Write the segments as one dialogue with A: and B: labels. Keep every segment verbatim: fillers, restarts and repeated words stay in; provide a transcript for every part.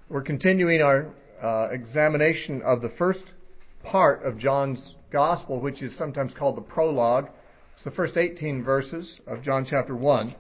A: We're continuing our uh, examination of the first part of John's Gospel, which is sometimes called the prologue. It's the first eighteen verses of John chapter one,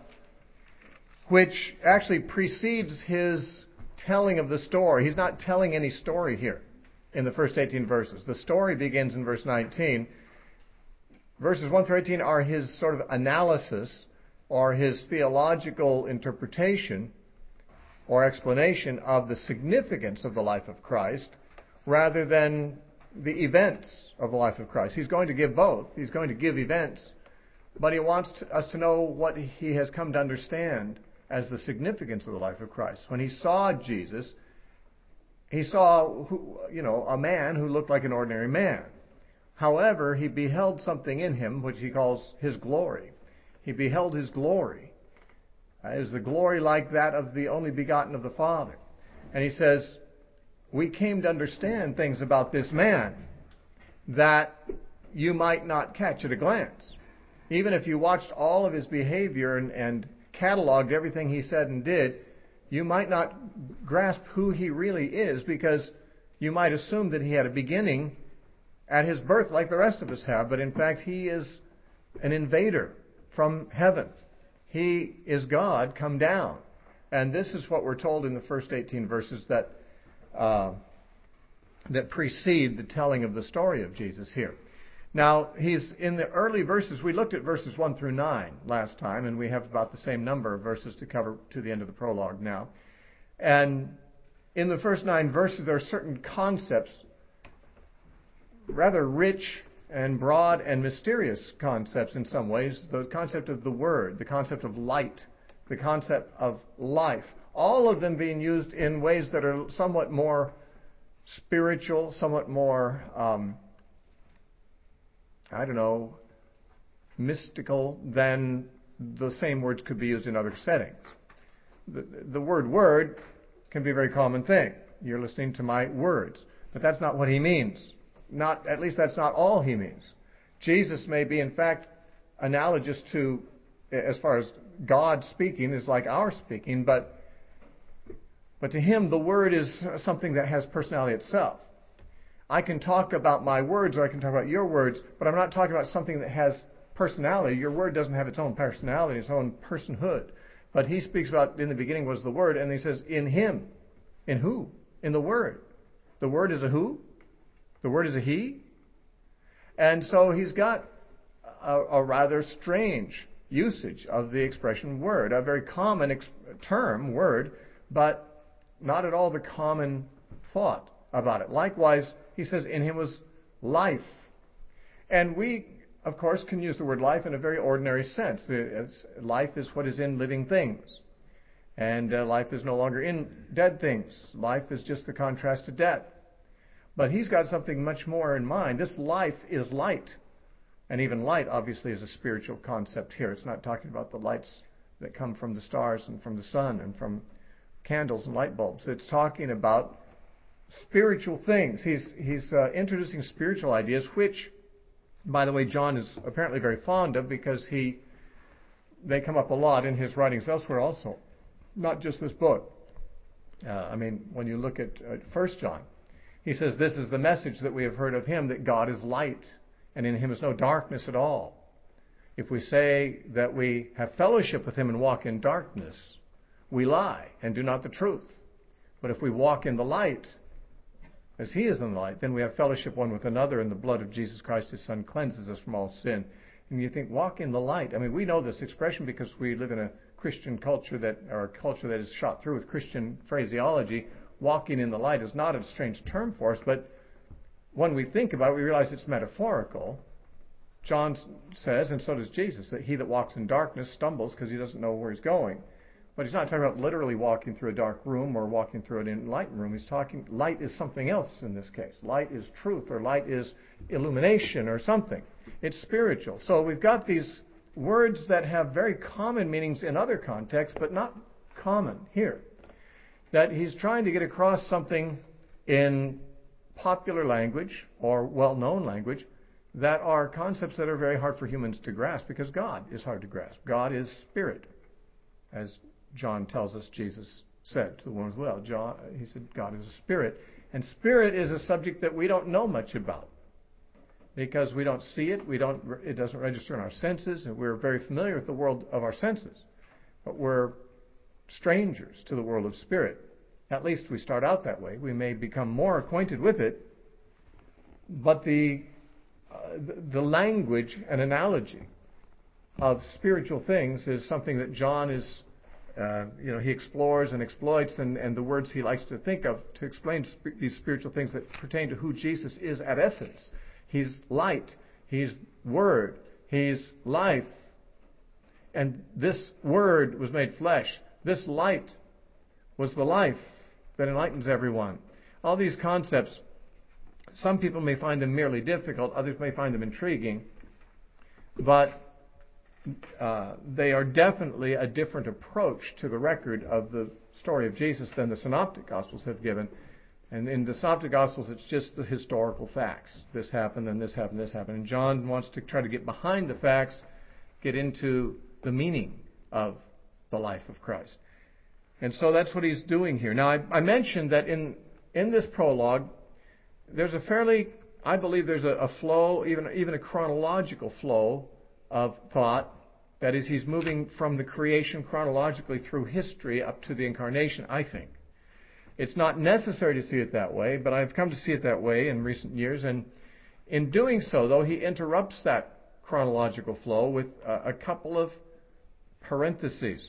A: which actually precedes his telling of the story. He's not telling any story here in the first eighteen verses. The story begins in verse nineteen. Verses one through eighteen are his sort of analysis or his theological interpretation or explanation of the significance of the life of Christ rather than the events of the life of Christ. He's going to give both. He's going to give events, but he wants to, us to know what he has come to understand as the significance of the life of Christ. When he saw Jesus, he saw, who, you know, a man who looked like an ordinary man. However, he beheld something in him which he calls his glory. He beheld his glory. Uh, is the glory like that of the only begotten of the Father? And he says, we came to understand things about this man that you might not catch at a glance. Even if you watched all of his behavior and, and cataloged everything he said and did, you might not grasp who he really is, because you might assume that he had a beginning at his birth like the rest of us have, but in fact he is an invader from heaven. He is God come down. And this is what we're told in the first eighteen verses that uh, that precede the telling of the story of Jesus here. Now, he's in the early verses. We looked at verses one through nine last time, and we have about the same number of verses to cover to the end of the prologue now. And in the first nine verses, there are certain concepts, rather rich and broad and mysterious concepts in some ways. The concept of the Word, the concept of light, the concept of life, all of them being used in ways that are somewhat more spiritual, somewhat more, um, I don't know, mystical than the same words could be used in other settings. The, the word word can be a very common thing. You're listening to my words. But that's not what he means. Not, at least that's not all he means. Jesus may be, in fact, analogous to, as far as God speaking is like our speaking, but but to him the word is something that has personality itself. I can talk about my words or I can talk about your words, but I'm not talking about something that has personality. Your word doesn't have its own personality, its own personhood. But he speaks about, in the beginning was the Word, and he says, in him. In who? In the Word. The Word is a who? The Word is a he? And so he's got a, a rather strange usage of the expression word, a very common ex- term, word, but not at all the common thought about it. Likewise, he says, in him was life. And we, of course, can use the word life in a very ordinary sense. It's, life is what is in living things. And uh, life is no longer in dead things. Life is just the contrast to death. But he's got something much more in mind. This life is light. And even light, obviously, is a spiritual concept here. It's not talking about the lights that come from the stars and from the sun and from candles and light bulbs. It's talking about spiritual things. He's, he's uh, introducing spiritual ideas, which, by the way, John is apparently very fond of, because he they come up a lot in his writings elsewhere also. Not just this book. Uh, I mean, when you look at uh, First John, he says, this is the message that we have heard of him, that God is light, and in him is no darkness at all. If we say that we have fellowship with him and walk in darkness, we lie and do not the truth. But if we walk in the light, as he is in the light, then we have fellowship one with another, and the blood of Jesus Christ, his Son, cleanses us from all sin. And you think, walk in the light. I mean, we know this expression because we live in a Christian culture that, or a culture that is shot through with Christian phraseology. Walking in the light is not a strange term for us, but when we think about it, we realize it's metaphorical. John says, and so does Jesus, that he that walks in darkness stumbles because he doesn't know where he's going. But he's not talking about literally walking through a dark room or walking through an enlightened room. He's talking, light is something else in this case. Light is truth, or light is illumination or something. It's spiritual. So we've got these words that have very common meanings in other contexts, but not common here. That he's trying to get across something in popular language or well-known language that are concepts that are very hard for humans to grasp, because God is hard to grasp. God is spirit, as John tells us Jesus said to the woman as well. John, he said, God is a spirit. And spirit is a subject that we don't know much about because we don't see it. We don't. It doesn't register in our senses, and we're very familiar with the world of our senses. But we're strangers to the world of spirit. At least we start out that way. We may become more acquainted with it. But the, uh, the, the language and analogy of spiritual things is something that John is, uh, you know, he explores and exploits, and, and the words he likes to think of to explain sp- these spiritual things that pertain to who Jesus is at essence. He's light. He's Word. He's life. And this Word was made flesh. This light was the life that enlightens everyone. All these concepts, some people may find them merely difficult, others may find them intriguing, but uh, they are definitely a different approach to the record of the story of Jesus than the Synoptic Gospels have given. And in the Synoptic Gospels, it's just the historical facts. This happened, and this happened, this happened. And John wants to try to get behind the facts, get into the meaning of the life of Christ. And so that's what he's doing here. Now, I, I mentioned that in, in this prologue, there's a fairly, I believe there's a, a flow, even, even a chronological flow of thought. That is, he's moving from the creation chronologically through history up to the incarnation, I think. It's not necessary to see it that way, but I've come to see it that way in recent years. And in doing so, though, he interrupts that chronological flow with a, a couple of parentheses.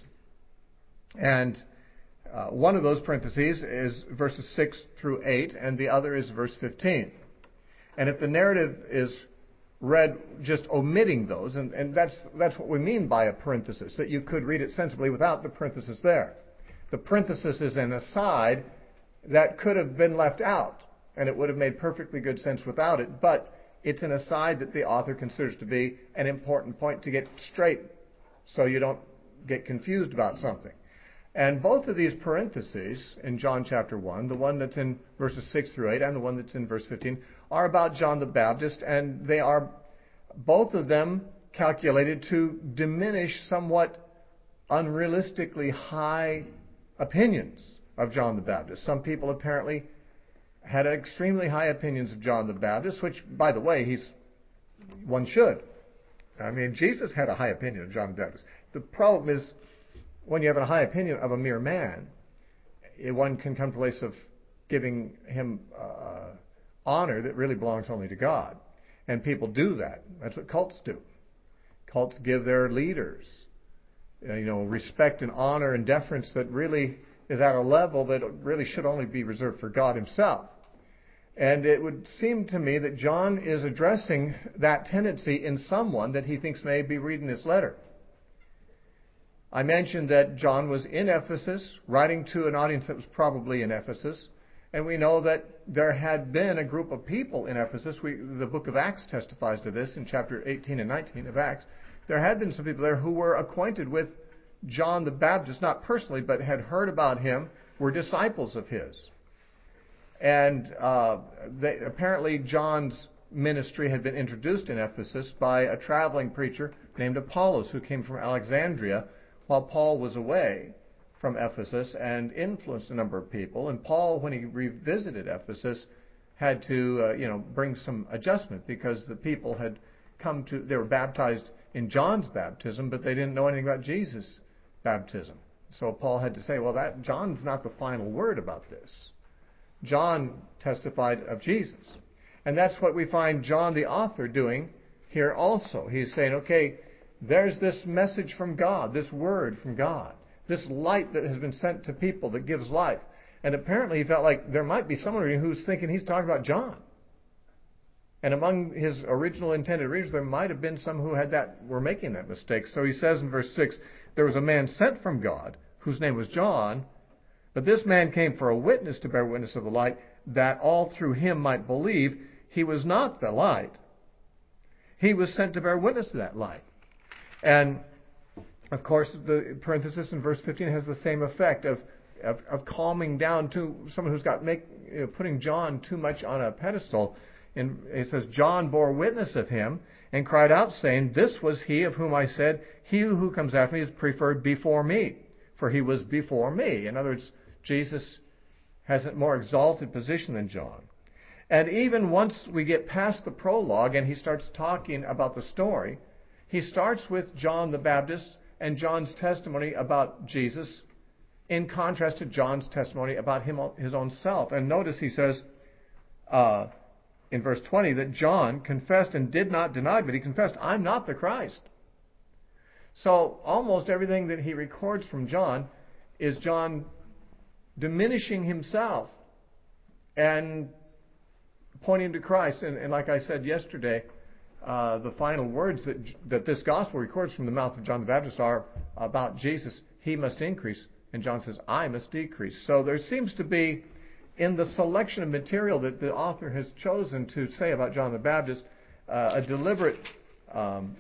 A: And uh, one of those parentheses is verses six through eight, and the other is verse fifteen. And if the narrative is read just omitting those, and, and that's that's what we mean by a parenthesis, that you could read it sensibly without the parenthesis there. The parenthesis is an aside that could have been left out, and it would have made perfectly good sense without it, but it's an aside that the author considers to be an important point to get straight so you don't get confused about something. And both of these parentheses in John chapter one, the one that's in verses six through eight and the one that's in verse fifteen, are about John the Baptist, and they are both of them calculated to diminish somewhat unrealistically high opinions of John the Baptist. Some people apparently had extremely high opinions of John the Baptist, which, by the way, he's one should. I mean, Jesus had a high opinion of John the Baptist. The problem is, when you have a high opinion of a mere man, one can come to a place of giving him uh, honor that really belongs only to God. And people do that. That's what cults do. Cults give their leaders, you know, respect and honor and deference that really is at a level that really should only be reserved for God himself. And it would seem to me that John is addressing that tendency in someone that he thinks may be reading this letter. I mentioned that John was in Ephesus, writing to an audience that was probably in Ephesus, and we know that there had been a group of people in Ephesus. We, the book of Acts testifies to this in chapter eighteen and nineteen of Acts. There had been some people there who were acquainted with John the Baptist, not personally, but had heard about him, were disciples of his. And uh, they, apparently John's ministry had been introduced in Ephesus by a traveling preacher named Apollos, who came from Alexandria while Paul was away from Ephesus and influenced a number of people. And Paul, when he revisited Ephesus, had to uh, you know, bring some adjustment because the people had come to, they were baptized in John's baptism, but they didn't know anything about Jesus' baptism. So Paul had to say, well, that John's not the final word about this. John testified of Jesus. And that's what we find John the author doing here also. He's saying, okay, there's this message from God, this word from God, this light that has been sent to people that gives life. And apparently he felt like there might be someone who's thinking he's talking about John. And among his original intended readers, there might have been some who had that, were making that mistake. So he says in verse six, there was a man sent from God, whose name was John, but this man came for a witness to bear witness of the light, that all through him might believe. He was not the light. He was sent to bear witness to that light. And, of course, the parenthesis in verse fifteen has the same effect of, of, of calming down to someone who's got make, you know, putting John too much on a pedestal. And it says, John bore witness of him and cried out, saying, this was he of whom I said, he who comes after me is preferred before me, for he was before me. In other words, Jesus has a more exalted position than John. And even once we get past the prologue and he starts talking about the story, he starts with John the Baptist and John's testimony about Jesus in contrast to John's testimony about him, his own self. And notice he says uh, in verse twenty that John confessed and did not deny, but he confessed, I'm not the Christ. So almost everything that he records from John is John diminishing himself and pointing to Christ. And, and like I said yesterday, uh, the final words that, that this gospel records from the mouth of John the Baptist are about Jesus. He must increase. And John says, I must decrease. So there seems to be, in the selection of material that the author has chosen to say about John the Baptist, uh, a deliberate um,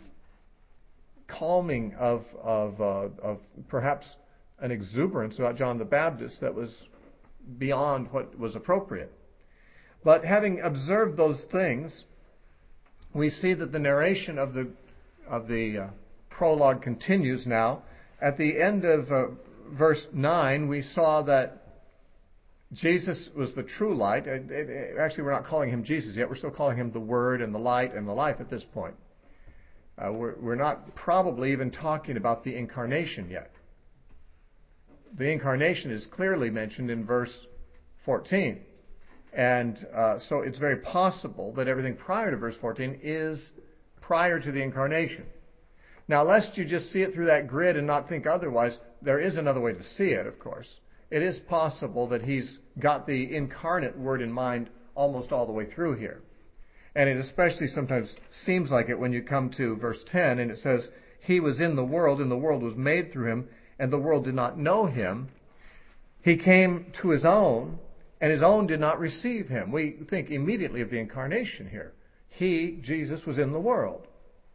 A: calming of, of, uh, of perhaps an exuberance about John the Baptist that was beyond what was appropriate. But having observed those things, we see that the narration of the of the uh, prologue continues now. At the end of uh, verse nine, we saw that Jesus was the true light. It, it, actually, we're not calling him Jesus yet. We're still calling him the Word and the Light and the Life at this point. Uh, we're, we're not probably even talking about the incarnation yet. The incarnation is clearly mentioned in verse fourteen. And uh, so it's very possible that everything prior to verse fourteen is prior to the incarnation. Now, lest you just see it through that grid and not think otherwise, there is another way to see it, of course. It is possible that he's got the incarnate Word in mind almost all the way through here. And it especially sometimes seems like it when you come to verse ten, and it says, He was in the world, and the world was made through him, and the world did not know him. He came to his own, and his own did not receive him. We think immediately of the incarnation here. He, Jesus, was in the world.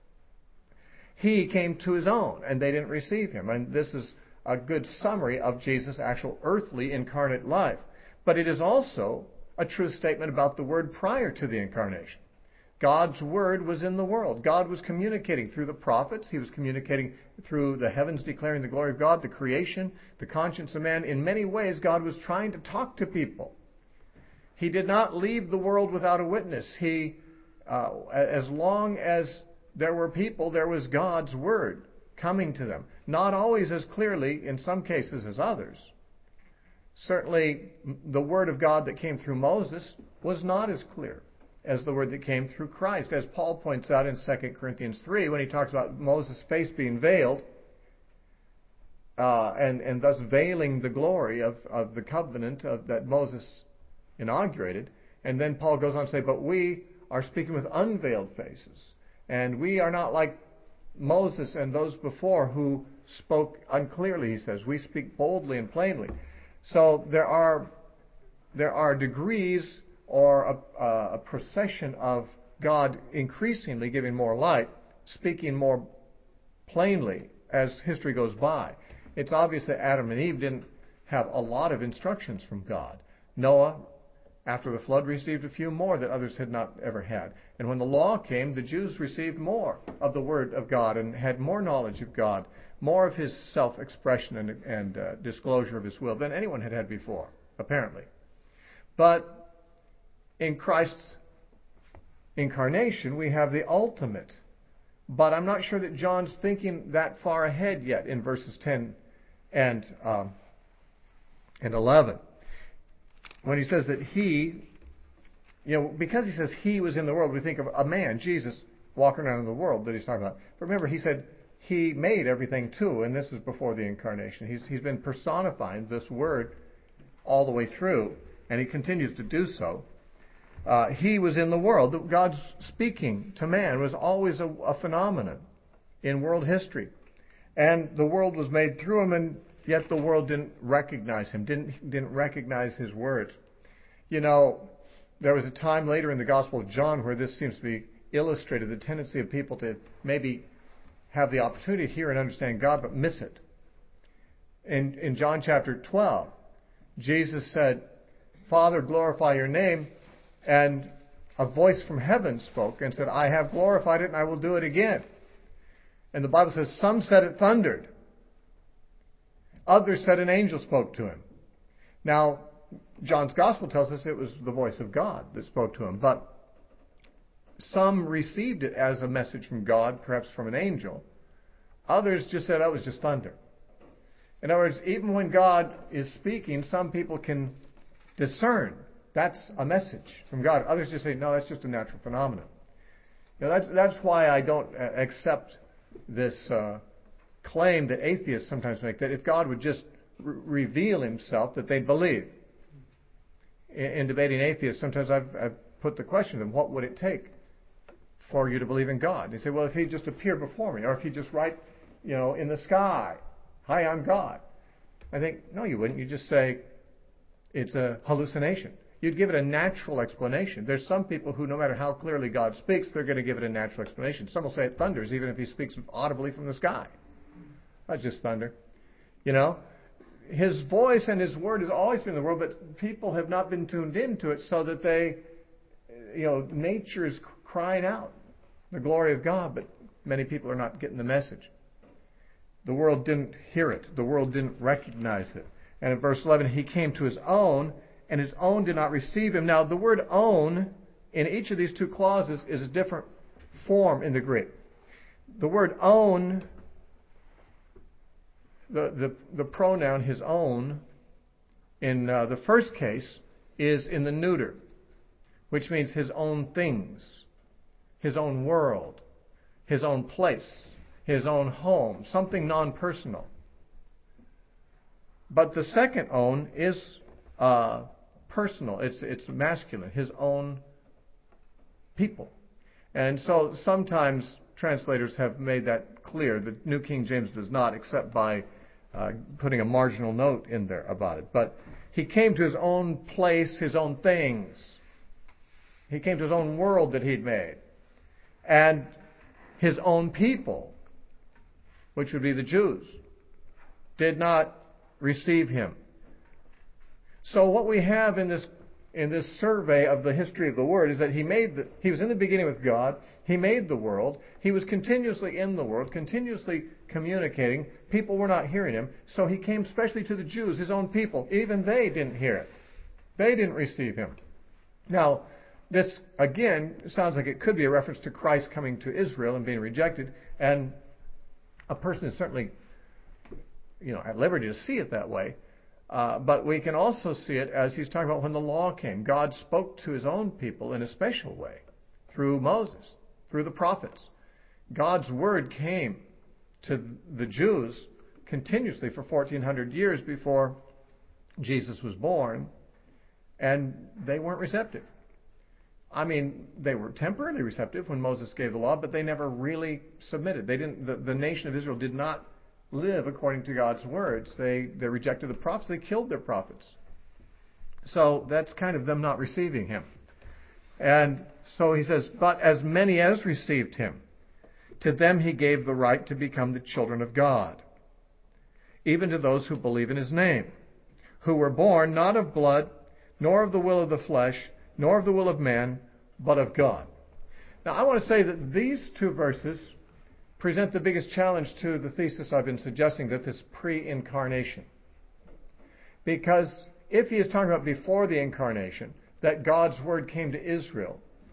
A: He came to his own, and they didn't receive him. And this is a good summary of Jesus' actual earthly incarnate life. But it is also a true statement about the Word prior to the incarnation. God's Word was in the world. God was communicating through the prophets. He was communicating through the heavens declaring the glory of God, the creation, the conscience of man. In many ways, God was trying to talk to people. He did not leave the world without a witness. He, uh, as long as there were people, there was God's Word coming to them. Not always as clearly, in some cases, as others. Certainly, the Word of God that came through Moses was not as clear as the Word that came through Christ. As Paul points out in Second Corinthians three, when he talks about Moses' face being veiled, uh, and, and thus veiling the glory of, of the covenant of, that Moses inaugurated. And then Paul goes on to say, but we are speaking with unveiled faces. And we are not like Moses and those before who spoke unclearly, he says. We speak boldly and plainly. So there are there are degrees or a, uh, a procession of God increasingly giving more light, speaking more plainly as history goes by. It's obvious that Adam and Eve didn't have a lot of instructions from God. Noah, after the flood, received a few more that others had not ever had. And when the law came, the Jews received more of the Word of God and had more knowledge of God, more of His self-expression and, and uh, disclosure of His will than anyone had had before, apparently. But in Christ's incarnation, we have the ultimate. But I'm not sure that John's thinking that far ahead yet in verses ten and, um, and eleven. When he says that he, you know, because he says he was in the world, we think of a man, Jesus, walking around in the world that he's talking about. But remember, he said he made everything too, and this is before the incarnation. He's, he's been personifying this Word all the way through, and he continues to do so. Uh, he was in the world. God's speaking to man was always a, a phenomenon in world history. And the world was made through him, and yet the world didn't recognize him, didn't, didn't recognize his words. You know, there was a time later in the Gospel of John where this seems to be illustrated, the tendency of people to maybe have the opportunity to hear and understand God, but miss it. In, in John chapter twelve, Jesus said, Father, glorify your name. And a voice from heaven spoke and said, I have glorified it and I will do it again. And the Bible says, some said it thundered. Others said an angel spoke to him. Now, John's Gospel tells us it was the voice of God that spoke to him, but some received it as a message from God, perhaps from an angel. Others just said, oh, it was just thunder. In other words, even when God is speaking, some people can discern that's a message from God. Others just say, no, that's just a natural phenomenon. You know, that's, that's why I don't accept this uh, claim that atheists sometimes make, that if God would just re- reveal himself, that they'd believe. In, in debating atheists, sometimes I've, I've put the question to them, what would it take for you to believe in God? They say, well, if he just appeared before me, or if he just write, you know, in the sky, hi, I'm God. I think, no, you wouldn't. You'd just say, it's a hallucination. You'd give it a natural explanation. There's some people who, no matter how clearly God speaks, they're going to give it a natural explanation. Some will say it thunders, even if he speaks audibly from the sky. That's just thunder. You know? His voice and his word has always been in the world, but people have not been tuned into it so that they, you know, nature is crying out the glory of God, but many people are not getting the message. The world didn't hear it. The world didn't recognize it. And in verse eleven, he came to his own, and his own did not receive him. Now, the word own in each of these two clauses is a different form in the Greek. The word own, the, the, the pronoun his own, in uh, the first case is in the neuter, which means his own things, his own world, his own place, his own home, something non-personal. But the second own is uh, personal. It's it's masculine, his own people. And so sometimes translators have made that clear. The New King James does not, except by uh, putting a marginal note in there about it. But he came to his own place, his own things. He came to his own world that he'd made. And his own people, which would be the Jews, did not receive him. So what we have in this in this survey of the history of the Word is that he made the, he was in the beginning with God. He made the world. He was continuously in the world, continuously communicating. People were not hearing him. So he came especially to the Jews, his own people. Even they didn't hear it. They didn't receive him. Now, this, again, sounds like it could be a reference to Christ coming to Israel and being rejected. And a person is certainly, you know, at liberty to see it that way. Uh, but we can also see it as he's talking about when the law came. God spoke to his own people in a special way through Moses, through the prophets. God's word came to the Jews continuously for fourteen hundred years before Jesus was born, and they weren't receptive. I mean, they were temporarily receptive when Moses gave the law, but they never really submitted. They didn't. The, the nation of Israel did not live according to God's words. They they rejected the prophets. They killed their prophets. So that's kind of them not receiving him. And so he says, but as many as received him, to them he gave the right to become the children of God, even to those who believe in his name, who were born not of blood, nor of the will of the flesh, nor of the will of man, but of God. Now I want to say that these two verses present the biggest challenge to the thesis I've been suggesting, that this pre-incarnation. Because if he is talking about before the incarnation, that God's word came to Israel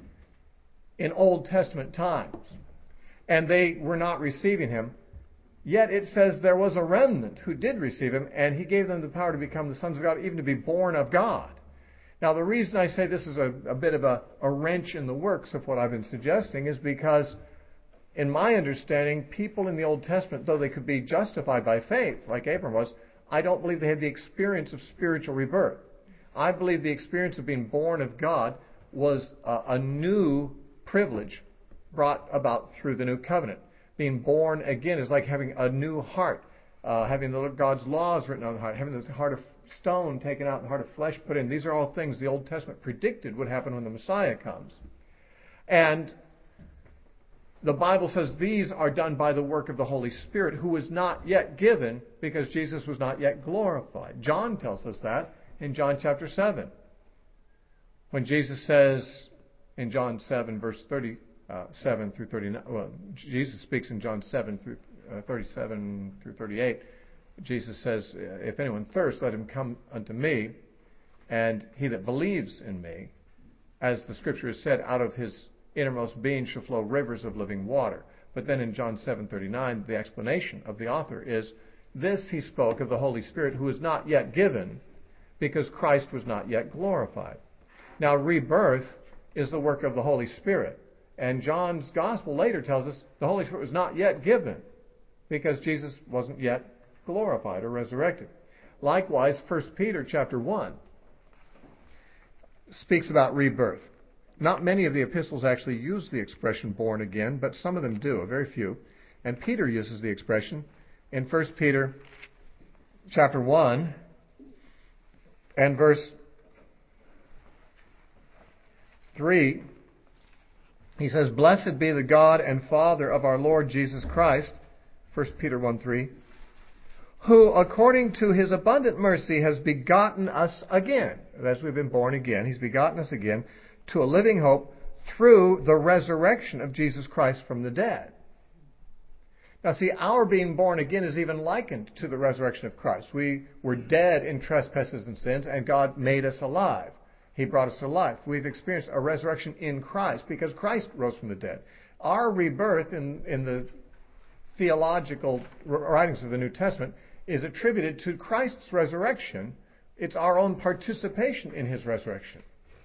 A: in Old Testament times, and they were not receiving him, yet it says there was a remnant who did receive him, and he gave them the power to become the sons of God, even to be born of God. Now the reason I say this is a, a bit of a, a wrench in the works of what I've been suggesting is because in my understanding, people in the Old Testament, though they could be justified by faith, like Abraham was, I don't believe they had the experience of spiritual rebirth. I believe the experience of being born of God was a, a new privilege brought about through the new covenant. Being born again is like having a new heart, uh, having the, God's laws written on the heart, having the heart of stone taken out and the heart of flesh put in. These are all things the Old Testament predicted would happen when the Messiah comes. And the Bible says these are done by the work of the Holy Spirit, who is not yet given because Jesus was not yet glorified. John tells us that in John chapter seven. When Jesus says in John seven, verse thirty-seven through thirty-nine, well, Jesus speaks in John seven through uh, thirty-seven through thirty-eight. Jesus says, if anyone thirsts, let him come unto me, and he that believes in me, as the scripture has said, out of his innermost being shall flow rivers of living water. But then in John seven thirty-nine, the explanation of the author is, this he spoke of the Holy Spirit, who is not yet given, because Christ was not yet glorified. Now, rebirth is the work of the Holy Spirit. And John's gospel later tells us the Holy Spirit was not yet given, because Jesus wasn't yet glorified or resurrected. Likewise, First Peter chapter one speaks about rebirth. Not many of the epistles actually use the expression born again, but some of them do, a very few. And Peter uses the expression in First Peter chapter one and verse three. He says, blessed be the God and Father of our Lord Jesus Christ, First Peter one three, who according to his abundant mercy has begotten us again. As we've been born again, he's begotten us again to a living hope through the resurrection of Jesus Christ from the dead. Now see, our being born again is even likened to the resurrection of Christ. We were dead in trespasses and sins, and God made us alive. He brought us to life. We've experienced a resurrection in Christ because Christ rose from the dead. Our rebirth in, in the theological writings of the New Testament is attributed to Christ's resurrection. It's our own participation in his resurrection.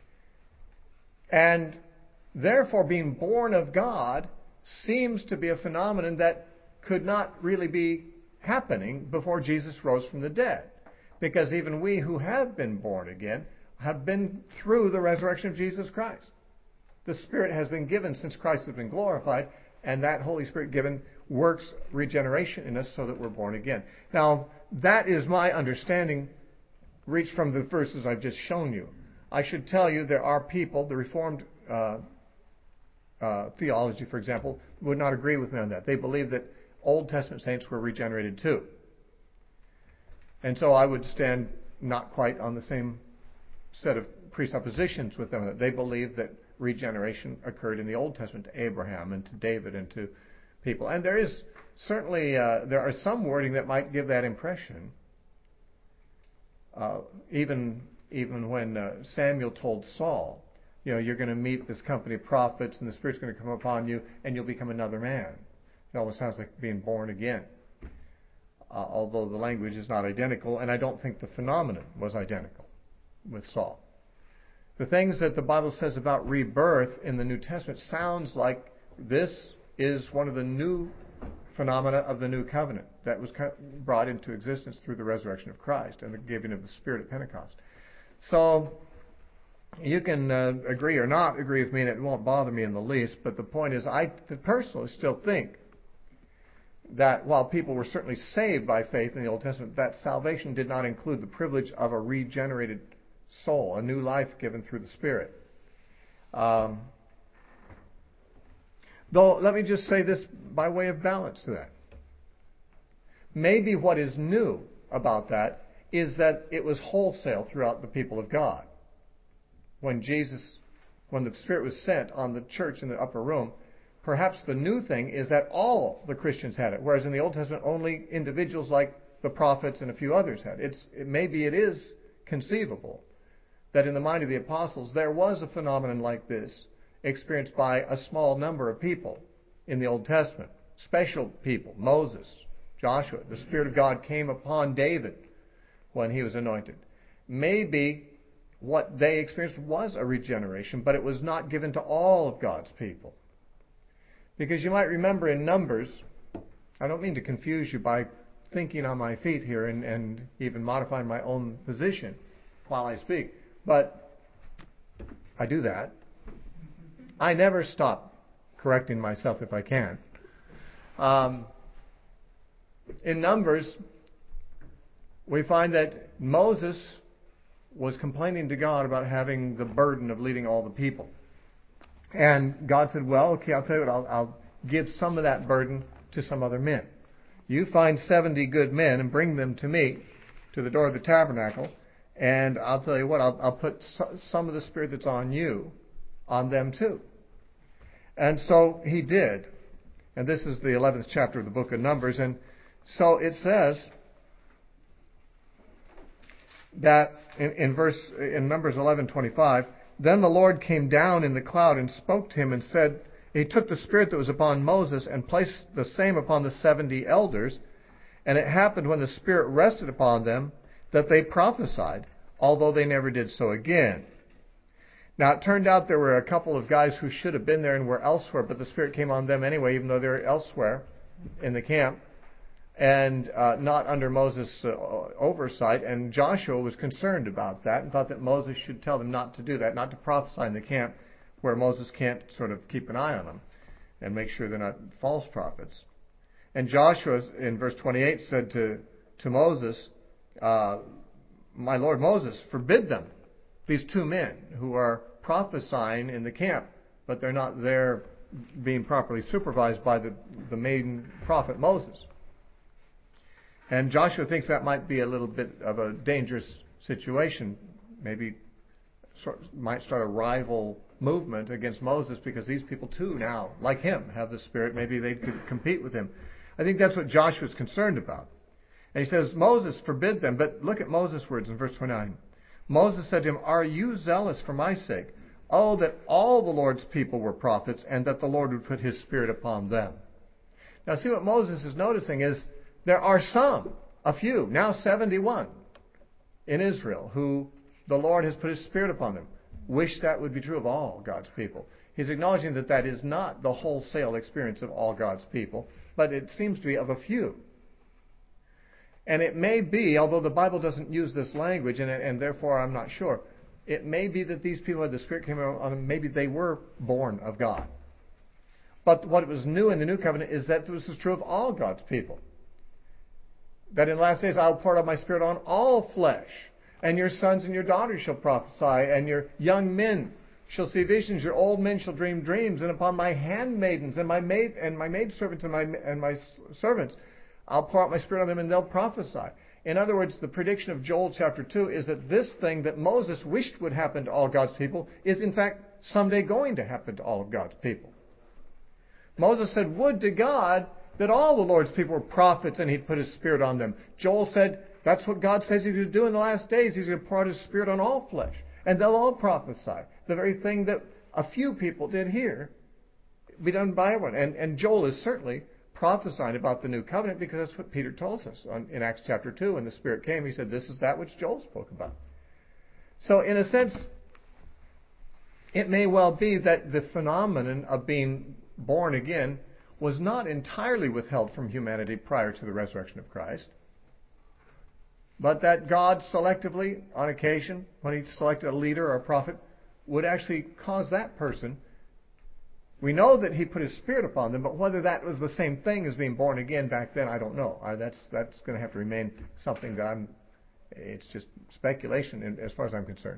A: And therefore, being born of God seems to be a phenomenon that could not really be happening before Jesus rose from the dead. Because even we who have been born again have been through the resurrection of Jesus Christ. The Spirit has been given since Christ has been glorified, and that Holy Spirit given works regeneration in us so that we're born again. Now, that is my understanding reached from the verses I've just shown you. I should tell you there are people, the Reformed uh, uh, theology, for example, would not agree with me on that. They believe that Old Testament saints were regenerated too. And so I would stand not quite on the same set of presuppositions with them. That they believe that regeneration occurred in the Old Testament to Abraham and to David and to people. And there is certainly, uh, there are some wording that might give that impression. Uh, even even when uh, Samuel told Saul, you know, you're going to meet this company of prophets and the Spirit's going to come upon you and you'll become another man. It almost sounds like being born again. Uh, although the language is not identical, and I don't think the phenomenon was identical with Saul. The things that the Bible says about rebirth in the New Testament sounds like this is one of the new phenomena of the new covenant that was brought into existence through the resurrection of Christ and the giving of the Spirit at Pentecost. So you can uh, agree or not agree with me, and it won't bother me in the least, but the point is I personally still think that while people were certainly saved by faith in the Old Testament, that salvation did not include the privilege of a regenerated soul, a new life given through the Spirit. Um, though, let me just say this by way of balance to that. Maybe what is new about that is that it was wholesale throughout the people of God. When Jesus, when the Spirit was sent on the church in the upper room, perhaps the new thing is that all the Christians had it, whereas in the Old Testament only individuals like the prophets and a few others had it. It's, it maybe it is conceivable that in the mind of the apostles there was a phenomenon like this experienced by a small number of people in the Old Testament. Special people, Moses, Joshua. The Spirit of God came upon David when he was anointed. Maybe what they experienced was a regeneration, but it was not given to all of God's people. Because you might remember in Numbers, I don't mean to confuse you by thinking on my feet here and, and even modifying my own position while I speak, but I do that. I never stop correcting myself if I can. Um, in Numbers, we find that Moses was complaining to God about having the burden of leading all the people. And God said, well, okay, I'll tell you what, I'll, I'll give some of that burden to some other men. You find seventy good men and bring them to me, to the door of the tabernacle, and I'll tell you what, I'll, I'll put so, some of the Spirit that's on you on them too. And so he did. And this is the eleventh chapter of the book of Numbers. And so it says that in, in verse in Numbers eleven twenty-five, then the Lord came down in the cloud and spoke to him and said, he took the spirit that was upon Moses and placed the same upon the seventy elders, and it happened when the spirit rested upon them that they prophesied, although they never did so again. Now it turned out there were a couple of guys who should have been there and were elsewhere, but the spirit came on them anyway, even though they were elsewhere in the camp, and uh, not under Moses' uh, oversight. And Joshua was concerned about that and thought that Moses should tell them not to do that, not to prophesy in the camp where Moses can't sort of keep an eye on them and make sure they're not false prophets. And Joshua, in verse twenty-eight, said to, to Moses, uh, my Lord Moses, forbid them, these two men who are prophesying in the camp, but they're not there being properly supervised by the, the main prophet Moses. And Joshua thinks that might be a little bit of a dangerous situation. Maybe sort, might start a rival movement against Moses because these people too now, like him, have the Spirit. Maybe they could compete with him. I think that's what Joshua's concerned about. And he says, Moses, forbid them. But look at Moses' words in verse twenty-nine. Moses said to him, are you zealous for my sake? Oh, that all the Lord's people were prophets, and that the Lord would put his Spirit upon them. Now see, what Moses is noticing is there are some, a few, now seventy-one in Israel, who the Lord has put his Spirit upon them. Wish that would be true of all God's people. He's acknowledging that that is not the wholesale experience of all God's people, but it seems to be of a few. And it may be, although the Bible doesn't use this language, and, and therefore I'm not sure, it may be that these people had the Spirit came on them, maybe they were born of God. But what was new in the New Covenant is that this is true of all God's people. That in the last days I'll pour out my Spirit on all flesh, and your sons and your daughters shall prophesy, and your young men shall see visions, your old men shall dream dreams, and upon my handmaidens and my maid and my maidservants and my and my servants I'll pour out my Spirit on them, and they'll prophesy. In other words, the prediction of Joel chapter two is that this thing that Moses wished would happen to all God's people is in fact someday going to happen to all of God's people. Moses said, would to God that all the Lord's people were prophets and he'd put his Spirit on them. Joel said, that's what God says he's going to do in the last days. He's going to pour out his Spirit on all flesh, and they'll all prophesy. The very thing that a few people did here be done by everyone. And, and Joel is certainly prophesying about the new covenant, because that's what Peter tells us on, in Acts chapter two. When the Spirit came, he said, this is that which Joel spoke about. So in a sense, it may well be that the phenomenon of being born again was not entirely withheld from humanity prior to the resurrection of Christ, but that God selectively, on occasion, when he selected a leader or a prophet, would actually cause that person. We know that he put his Spirit upon them, but whether that was the same thing as being born again back then, I don't know. I, that's that's going to have to remain something that I'm, it's just speculation in, as far as I'm concerned.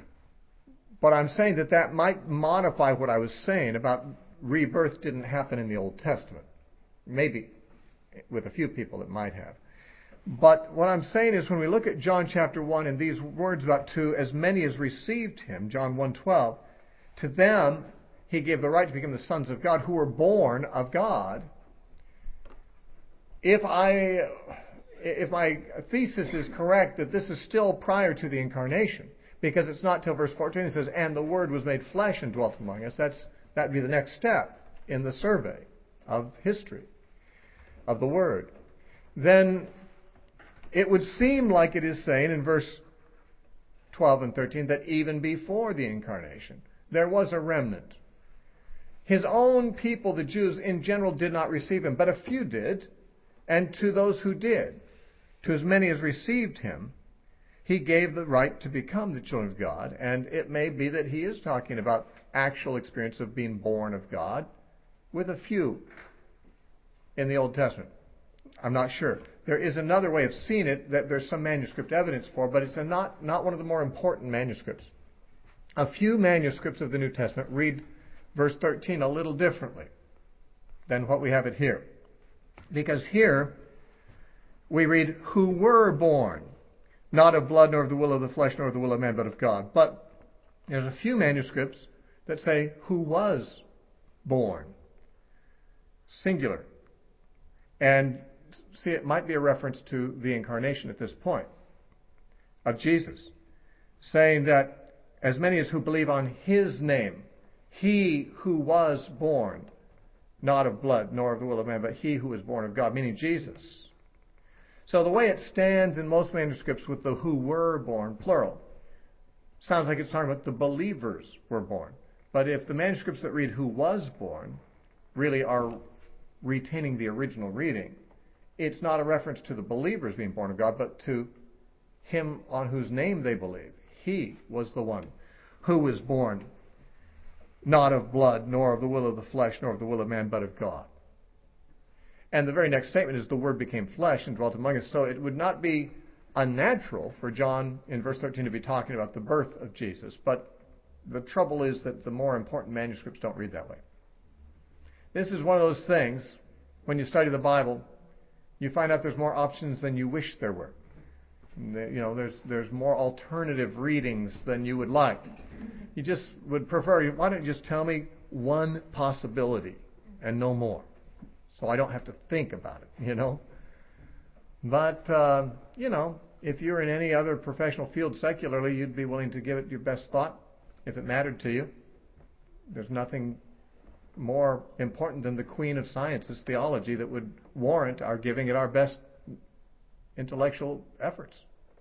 A: But I'm saying that that might modify what I was saying about rebirth didn't happen in the Old Testament. Maybe with a few people it might have. But what I'm saying is when we look at John chapter one and these words about to as many as received him, John one twelve, to them he gave the right to become the sons of God who were born of God. If I, if my thesis is correct that this is still prior to the incarnation, because it's not till verse fourteen it says, and the Word was made flesh and dwelt among us. That's that would be the next step in the survey of history of the Word. Then it would seem like it is saying in verse twelve and thirteen that even before the incarnation there was a remnant. His own people, the Jews in general, did not receive him, but a few did. And to those who did, to as many as received him, he gave the right to become the children of God. And it may be that he is talking about actual experience of being born of God with a few in the Old Testament. I'm not sure. There is another way of seeing it that there's some manuscript evidence for, but it's a not, not one of the more important manuscripts. A few manuscripts of the New Testament read verse thirteen a little differently than what we have it here. Because here we read, who were born, not of blood, nor of the will of the flesh, nor of the will of man, but of God. But there's a few manuscripts that say, who was born, singular. And see, it might be a reference to the incarnation at this point. of Jesus, saying that as many as who believe on his name, he who was born, not of blood, nor of the will of man, but he who was born of God, meaning Jesus. So the way it stands in most manuscripts with the who were born, plural, sounds like it's talking about the believers were born. But if the manuscripts that read who was born really are retaining the original reading, it's not a reference to the believers being born of God, but to him on whose name they believe. He was the one who was born not of blood, nor of the will of the flesh, nor of the will of man, but of God. And the very next statement is the Word became flesh and dwelt among us. So it would not be unnatural for John in verse thirteen to be talking about the birth of Jesus. But the trouble is that the more important manuscripts don't read that way. This is one of those things, when you study the Bible, you find out there's more options than you wish there were. You know, there's there's more alternative readings than you would like. You just would prefer, why don't you just tell me one possibility and no more, so I don't have to think about it, you know? But, uh, you know, if you're in any other professional field secularly, you'd be willing to give it your best thought if it mattered to you. There's nothing more important than the queen of sciences, theology, that would warrant our giving it our best intellectual efforts.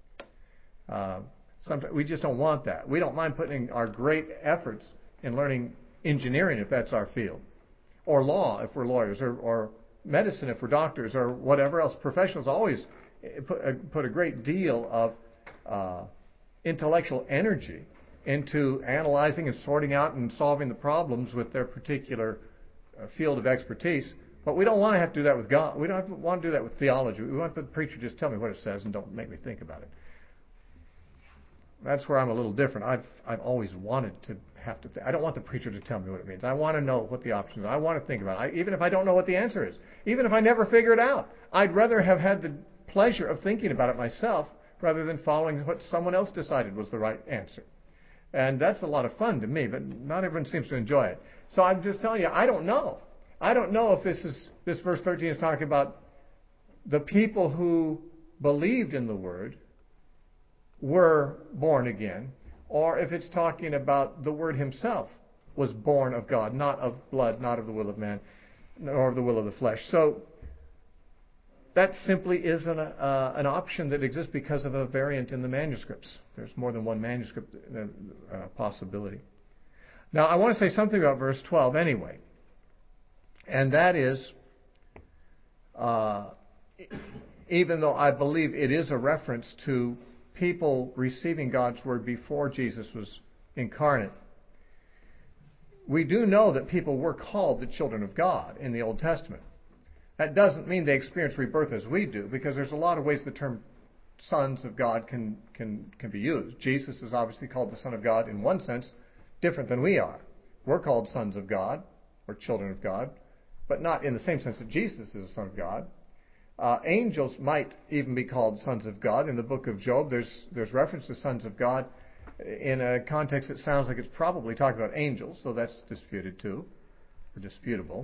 A: Uh, sometimes we just don't want that. We don't mind putting our great efforts in learning engineering if that's our field, or law if we're lawyers, or, or medicine if we're doctors, or whatever else. Professionals always put a, put a great deal of uh, intellectual energy into analyzing and sorting out and solving the problems with their particular uh, field of expertise. But we don't want to have to do that with God. We don't have to want to do that with theology. We want the preacher to just tell me what it says and don't make me think about it. That's where I'm a little different. I've I've always wanted to have to think. I don't want the preacher to tell me what it means. I want to know what the options are. I want to think about it. I, even if I don't know what the answer is. Even if I never figure it out. I'd rather have had the pleasure of thinking about it myself rather than following what someone else decided was the right answer. And that's a lot of fun to me, but not everyone seems to enjoy it. So I'm just telling you, I don't know. I don't know if this is this verse thirteen is talking about the people who believed in the Word were born again, or if it's talking about the Word himself was born of God, not of blood, not of the will of man, nor of the will of the flesh. So that simply is an, uh, an option that exists because of a variant in the manuscripts. There's more than one manuscript uh, possibility. Now, I want to say something about verse twelve anyway, and that is, uh, even though I believe it is a reference to people receiving God's Word before Jesus was incarnate, we do know that people were called the children of God in the Old Testament. That doesn't mean they experience rebirth as we do, because there's a lot of ways the term sons of God can, can, can be used. Jesus is obviously called the Son of God in one sense, different than we are. We're called sons of God, or children of God, but not in the same sense that Jesus is a son of God. Uh, angels might even be called sons of God. In the book of Job, there's there's reference to sons of God in a context that sounds like it's probably talking about angels, so that's disputed too, or disputable.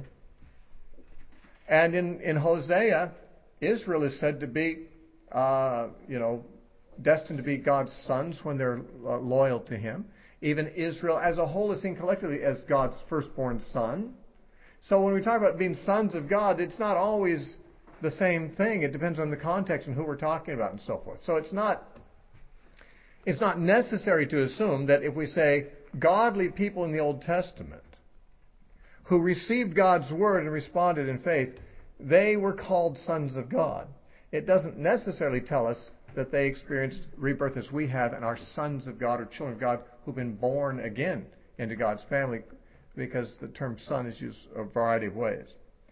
A: And in, in Hosea, Israel is said to be, uh, you know, destined to be God's sons when they're uh, loyal to Him. Even Israel as a whole is seen collectively as God's firstborn son. So when we talk about being sons of God, it's not always the same thing. It depends on the context and who we're talking about and so forth. So it's not it's not necessary to assume that if we say godly people in the Old Testament who received God's Word and responded in faith, they were called sons of God. It doesn't necessarily tell us that they experienced rebirth as we have and are sons of God or children of God who've been born again into God's family, because the term son is used a variety of ways.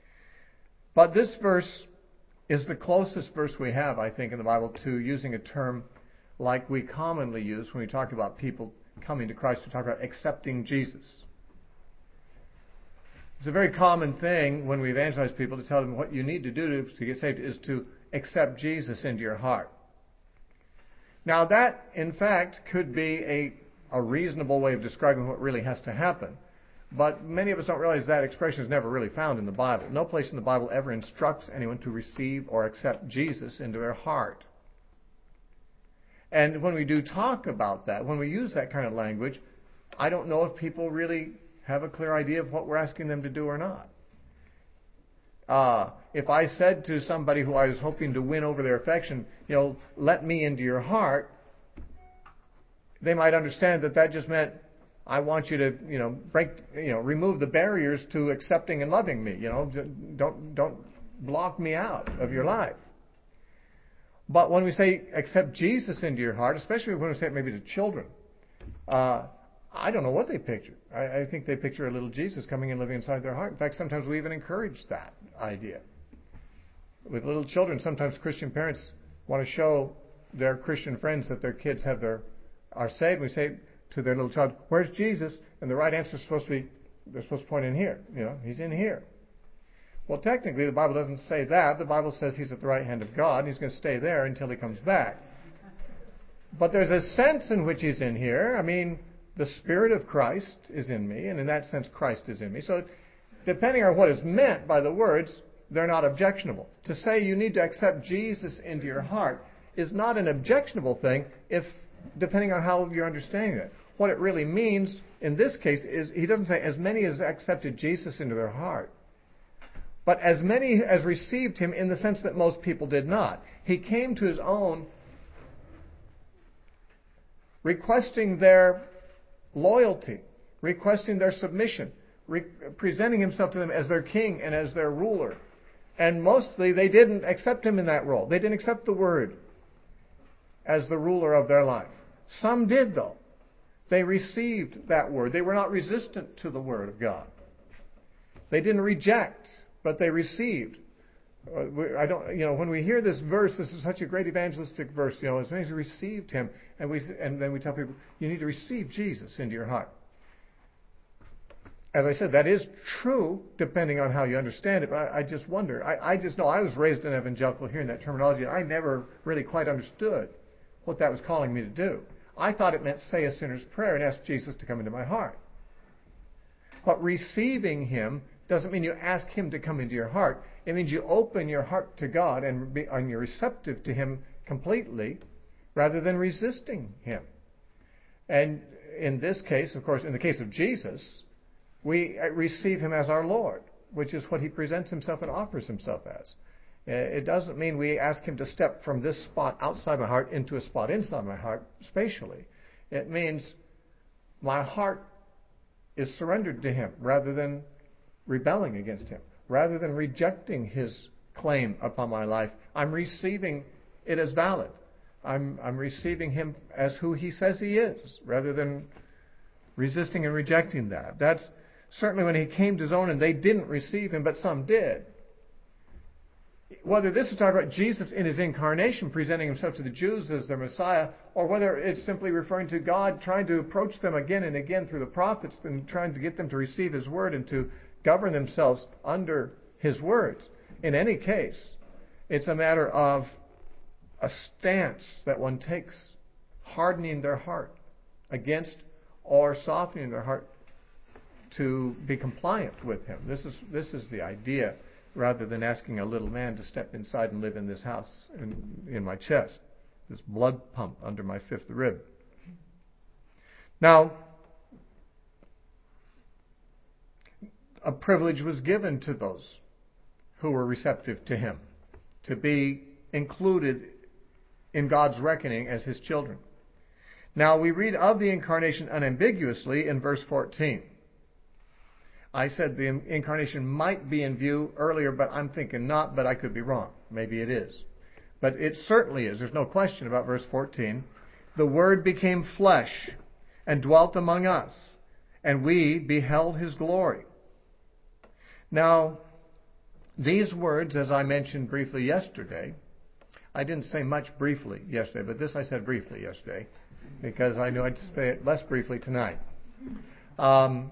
A: But this verse is the closest verse we have, I think, in the Bible to using a term like we commonly use when we talk about people coming to Christ. We talk about accepting Jesus. It's a very common thing when we evangelize people to tell them what you need to do to, to get saved is to accept Jesus into your heart. Now that, in fact, could be a, a reasonable way of describing what really has to happen. But many of us don't realize that expression is never really found in the Bible. No place in the Bible ever instructs anyone to receive or accept Jesus into their heart. And when we do talk about that, when we use that kind of language, I don't know if people really have a clear idea of what we're asking them to do or not. Uh, if I said to somebody who I was hoping to win over their affection, you know, let me into your heart, they might understand that that just meant, I want you to, you know, break, you know, remove the barriers to accepting and loving me. You know, don't don't block me out of your life. But when we say accept Jesus into your heart, especially when we say it maybe to children, uh, I don't know what they picture. I, I think they picture a little Jesus coming and living inside their heart. In fact, sometimes we even encourage that idea. With little children, sometimes Christian parents want to show their Christian friends that their kids have their are saved. We say to their little child, "Where's Jesus?" And the right answer is supposed to be, they're supposed to point in here. You know, he's in here. Well, technically, the Bible doesn't say that. The Bible says he's at the right hand of God, and he's going to stay there until he comes back. But there's a sense in which he's in here. I mean, the Spirit of Christ is in me, and in that sense, Christ is in me. So, depending on what is meant by the words, they're not objectionable. To say you need to accept Jesus into your heart is not an objectionable thing, if depending on how you're understanding it. What it really means in this case is, he doesn't say as many as accepted Jesus into their heart, but as many as received him, in the sense that most people did not. He came to his own, requesting their loyalty, requesting their submission, re- presenting himself to them as their king and as their ruler. And mostly they didn't accept him in that role. They didn't accept the word as the ruler of their life. Some did, though. They received that word. They were not resistant to the word of God. They didn't reject, but they received. I don't, you know, when we hear this verse, this is such a great evangelistic verse. You know, as many as received him, and we, and then we tell people, you need to receive Jesus into your heart. As I said, that is true, depending on how you understand it. But I, I just wonder. I, I just know I was raised in evangelical, hearing that terminology, and I never really quite understood what that was calling me to do. I thought it meant say a sinner's prayer and ask Jesus to come into my heart. But receiving him doesn't mean you ask him to come into your heart. It means you open your heart to God and, be, and you're receptive to him completely, rather than resisting him. And in this case, of course, in the case of Jesus, we receive him as our Lord, which is what he presents himself and offers himself as. It doesn't mean we ask him to step from this spot outside my heart into a spot inside my heart spatially. It means my heart is surrendered to him rather than rebelling against him. Rather than rejecting his claim upon my life, I'm receiving it as valid. I'm, I'm receiving him as who he says he is, rather than resisting and rejecting that. That's certainly when he came to his own and they didn't receive him, but some did. Whether this is talking about Jesus in his incarnation, presenting himself to the Jews as their Messiah, or whether it's simply referring to God trying to approach them again and again through the prophets and trying to get them to receive his word and to govern themselves under his words. In any case, it's a matter of a stance that one takes, hardening their heart against or softening their heart to be compliant with him. This is this is the idea, rather than asking a little man to step inside and live in this house in, in my chest, this blood pump under my fifth rib. Now, a privilege was given to those who were receptive to him, to be included in God's reckoning as his children. Now, we read of the incarnation unambiguously in verse fourteen. I said the incarnation might be in view earlier, but I'm thinking not, but I could be wrong. Maybe it is. But it certainly is. There's no question about verse fourteen. The Word became flesh and dwelt among us, and we beheld his glory. Now, these words, as I mentioned briefly yesterday, I didn't say much briefly yesterday, but this I said briefly yesterday, because I knew I'd say it less briefly tonight. Um,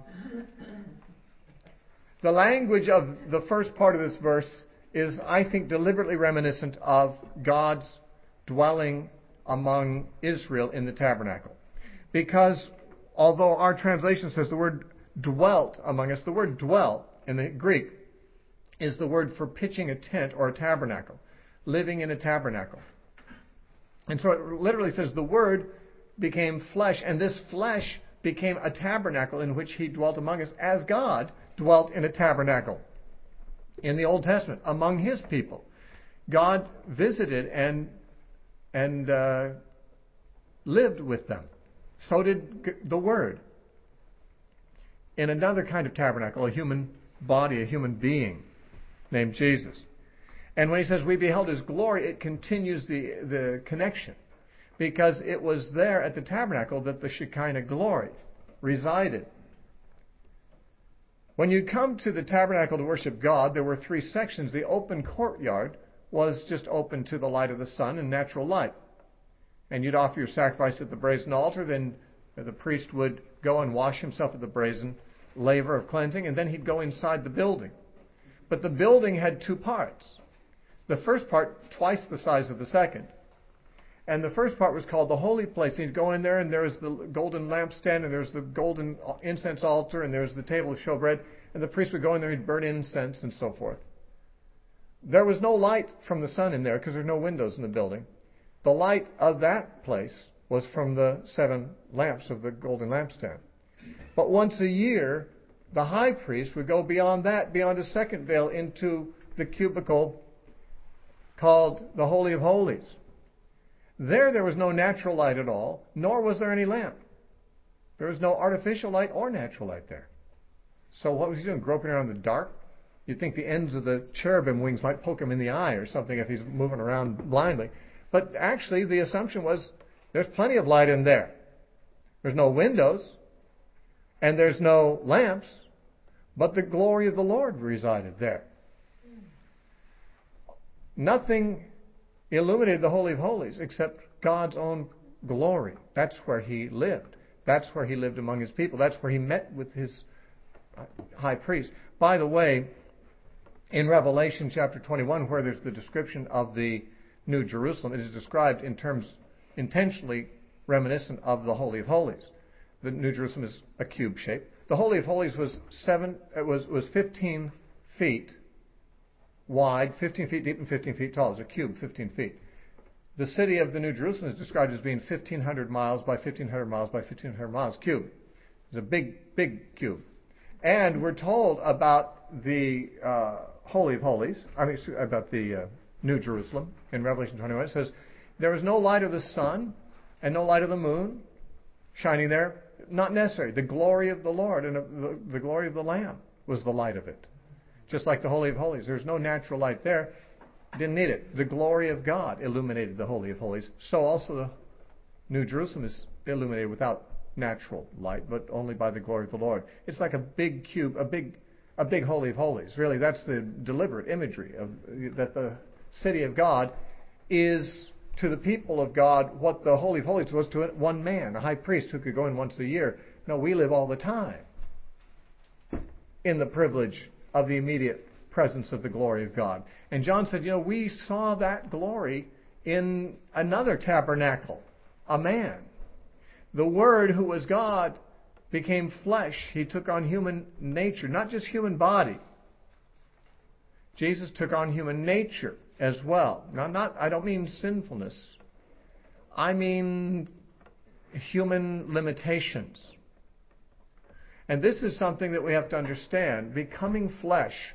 A: the language of the first part of this verse is, I think, deliberately reminiscent of God's dwelling among Israel in the tabernacle. Because although our translation says the word dwelt among us, the word dwelt in the Greek is the word for pitching a tent or a tabernacle, living in a tabernacle. And so it literally says the Word became flesh, and this flesh became a tabernacle in which he dwelt among us, as God dwelt in a tabernacle in the Old Testament among his people. God visited and and uh, lived with them. So did the Word in another kind of tabernacle, a human body, a human being named Jesus. And when he says we beheld his glory, it continues the, the connection, because it was there at the tabernacle that the Shekinah glory resided. When you come to the tabernacle to worship God, there were three sections. The open courtyard was just open to the light of the sun and natural light. And you'd offer your sacrifice at the brazen altar, then the priest would go and wash himself at the brazen laver of cleansing, and then he'd go inside the building. But the building had two parts. The first part, twice the size of the second. And the first part was called the holy place. And you'd go in there, and there's the golden lampstand, and there's the golden incense altar, and there's the table of showbread. And the priest would go in there, he'd burn incense and so forth. There was no light from the sun in there because there were no windows in the building. The light of that place was from the seven lamps of the golden lampstand. But once a year, the high priest would go beyond that, beyond a second veil, into the cubicle called the Holy of Holies. There, there was no natural light at all, nor was there any lamp. There was no artificial light or natural light there. So what was he doing, groping around in the dark? You'd think the ends of the cherubim wings might poke him in the eye or something if he's moving around blindly. But actually, the assumption was there's plenty of light in there. There's no windows, and there's no lamps, but the glory of the Lord resided there. Nothing illuminated the Holy of Holies except God's own glory. That's where he lived. That's where he lived among his people. That's where he met with his high priest. By the way, in Revelation chapter twenty-one, where there's the description of the New Jerusalem, it is described in terms intentionally reminiscent of the Holy of Holies. The New Jerusalem is a cube shape. The Holy of Holies was seven. It was was fifteen feet wide, fifteen feet deep, and fifteen feet tall. It's a cube, fifteen feet. The city of the New Jerusalem is described as being fifteen hundred miles by fifteen hundred miles by fifteen hundred miles cube. It's a big, big cube. And we're told about the uh, Holy of Holies, I mean, about the uh, New Jerusalem in Revelation twenty-one. It says, there was no light of the sun and no light of the moon shining there. Not necessary. The glory of the Lord and the, the glory of the Lamb was the light of it. Just like the Holy of Holies. There's no natural light there. Didn't need it. The glory of God illuminated the Holy of Holies. So also the New Jerusalem is illuminated without natural light, but only by the glory of the Lord. It's like a big cube, a big a big Holy of Holies. Really, that's the deliberate imagery of that the city of God is to the people of God what the Holy of Holies was to one man, a high priest who could go in once a year. No, we live all the time in the privilege of the immediate presence of the glory of God. And John said, you know, we saw that glory in another tabernacle, a man. The Word, who was God, became flesh. He took on human nature, not just human body. Jesus took on human nature as well. Now, not, I don't mean sinfulness. I mean human limitations. And this is something that we have to understand. Becoming flesh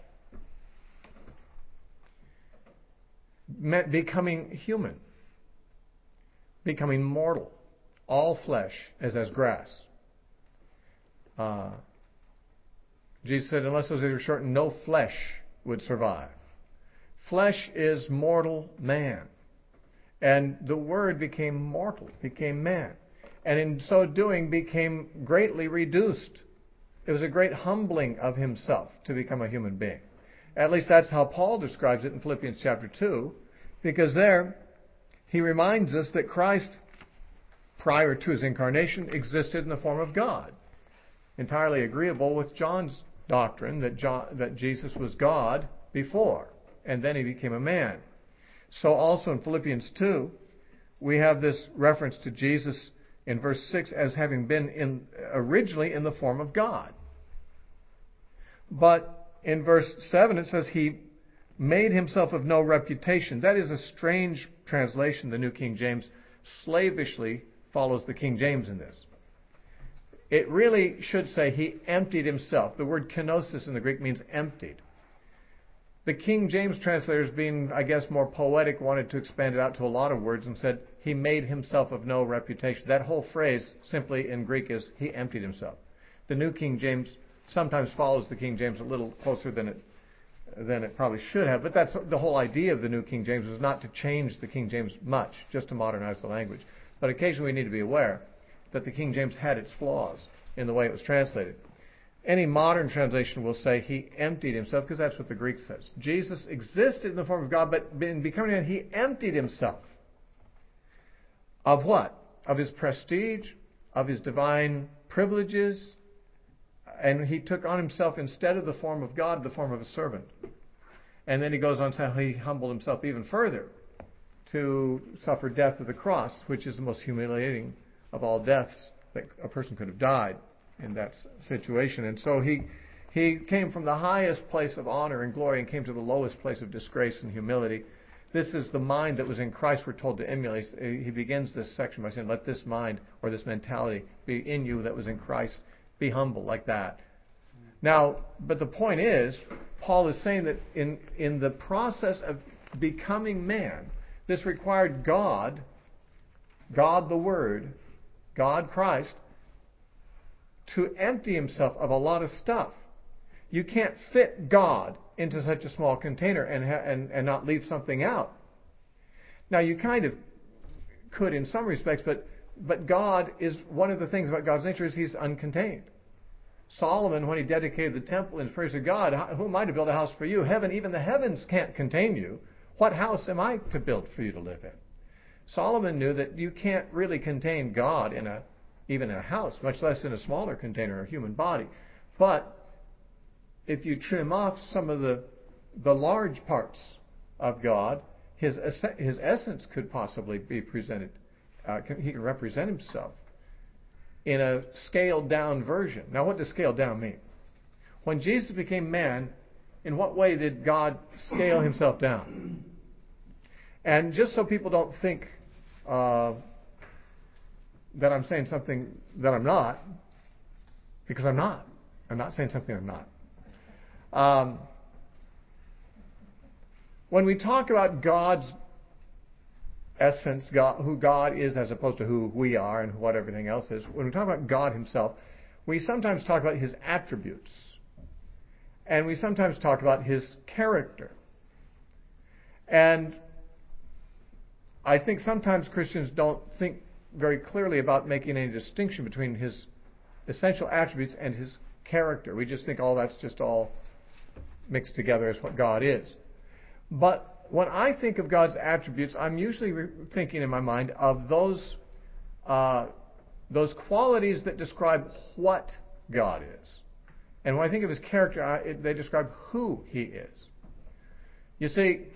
A: meant becoming human, becoming mortal. All flesh is as grass. Uh, Jesus said, unless those days are shortened, no flesh would survive. Flesh is mortal man. And the Word became mortal, became man. And in so doing became greatly reduced. It was a great humbling of himself to become a human being. At least that's how Paul describes it in Philippians chapter two, because there he reminds us that Christ, prior to his incarnation, existed in the form of God. Entirely agreeable with John's doctrine that, John, that Jesus was God before, and then he became a man. So also in Philippians two, we have this reference to Jesus in verse six as having been in, originally in the form of God. But in verse seven it says he made himself of no reputation. That is a strange translation. The New King James slavishly follows the King James in this. It really should say he emptied himself. The word kenosis in the Greek means emptied. The King James translators, being, I guess, more poetic, wanted to expand it out to a lot of words and said he made himself of no reputation. That whole phrase simply in Greek is he emptied himself. The New King James sometimes follows the King James a little closer than it than it probably should have, but that's the whole idea of the New King James, is not to change the King James much, just to modernize the language. But occasionally we need to be aware that the King James had its flaws in the way it was translated. Any modern translation will say he emptied himself, because that's what the Greek says. Jesus existed in the form of God, but in becoming man, he emptied himself. Of what? Of his prestige, of his divine privileges, and he took on himself, instead of the form of God, the form of a servant. And then he goes on to say he humbled himself even further to suffer death of the cross, which is the most humiliating of all deaths that a person could have died in that situation. And so he he came from the highest place of honor and glory and came to the lowest place of disgrace and humility. This is the mind that was in Christ we're told to emulate. He begins this section by saying, let this mind or this mentality be in you that was in Christ. Be humble like that. Now, but the point is, Paul is saying that in, in the process of becoming man, this required God, God the Word, God Christ, to empty himself of a lot of stuff. You can't fit God into such a small container and, ha- and, and not leave something out. Now, you kind of could in some respects, but But God is, one of the things about God's nature is he's uncontained. Solomon, when he dedicated the temple in praise of God, who am I to build a house for you? Heaven, even the heavens can't contain you. What house am I to build for you to live in? Solomon knew that you can't really contain God in a, even in a house, much less in a smaller container, a human body. But if you trim off some of the, the large parts of God, his, his essence could possibly be presented. Uh, can, he can represent himself in a scaled down version. Now, what does scaled down mean? When Jesus became man, in what way did God scale himself down? And just so people don't think uh, that I'm saying something that I'm not, because I'm not. I'm not saying something I'm not. Um, when we talk about God's essence, God, who God is as opposed to who we are and what everything else is, when we talk about God himself, we sometimes talk about his attributes. And we sometimes talk about his character. And I think sometimes Christians don't think very clearly about making any distinction between his essential attributes and his character. We just think, oh, that's just all mixed together as what God is. But when I think of God's attributes, I'm usually re- thinking in my mind of those uh, those qualities that describe what God is. And when I think of his character, I, it, they describe who he is. You see,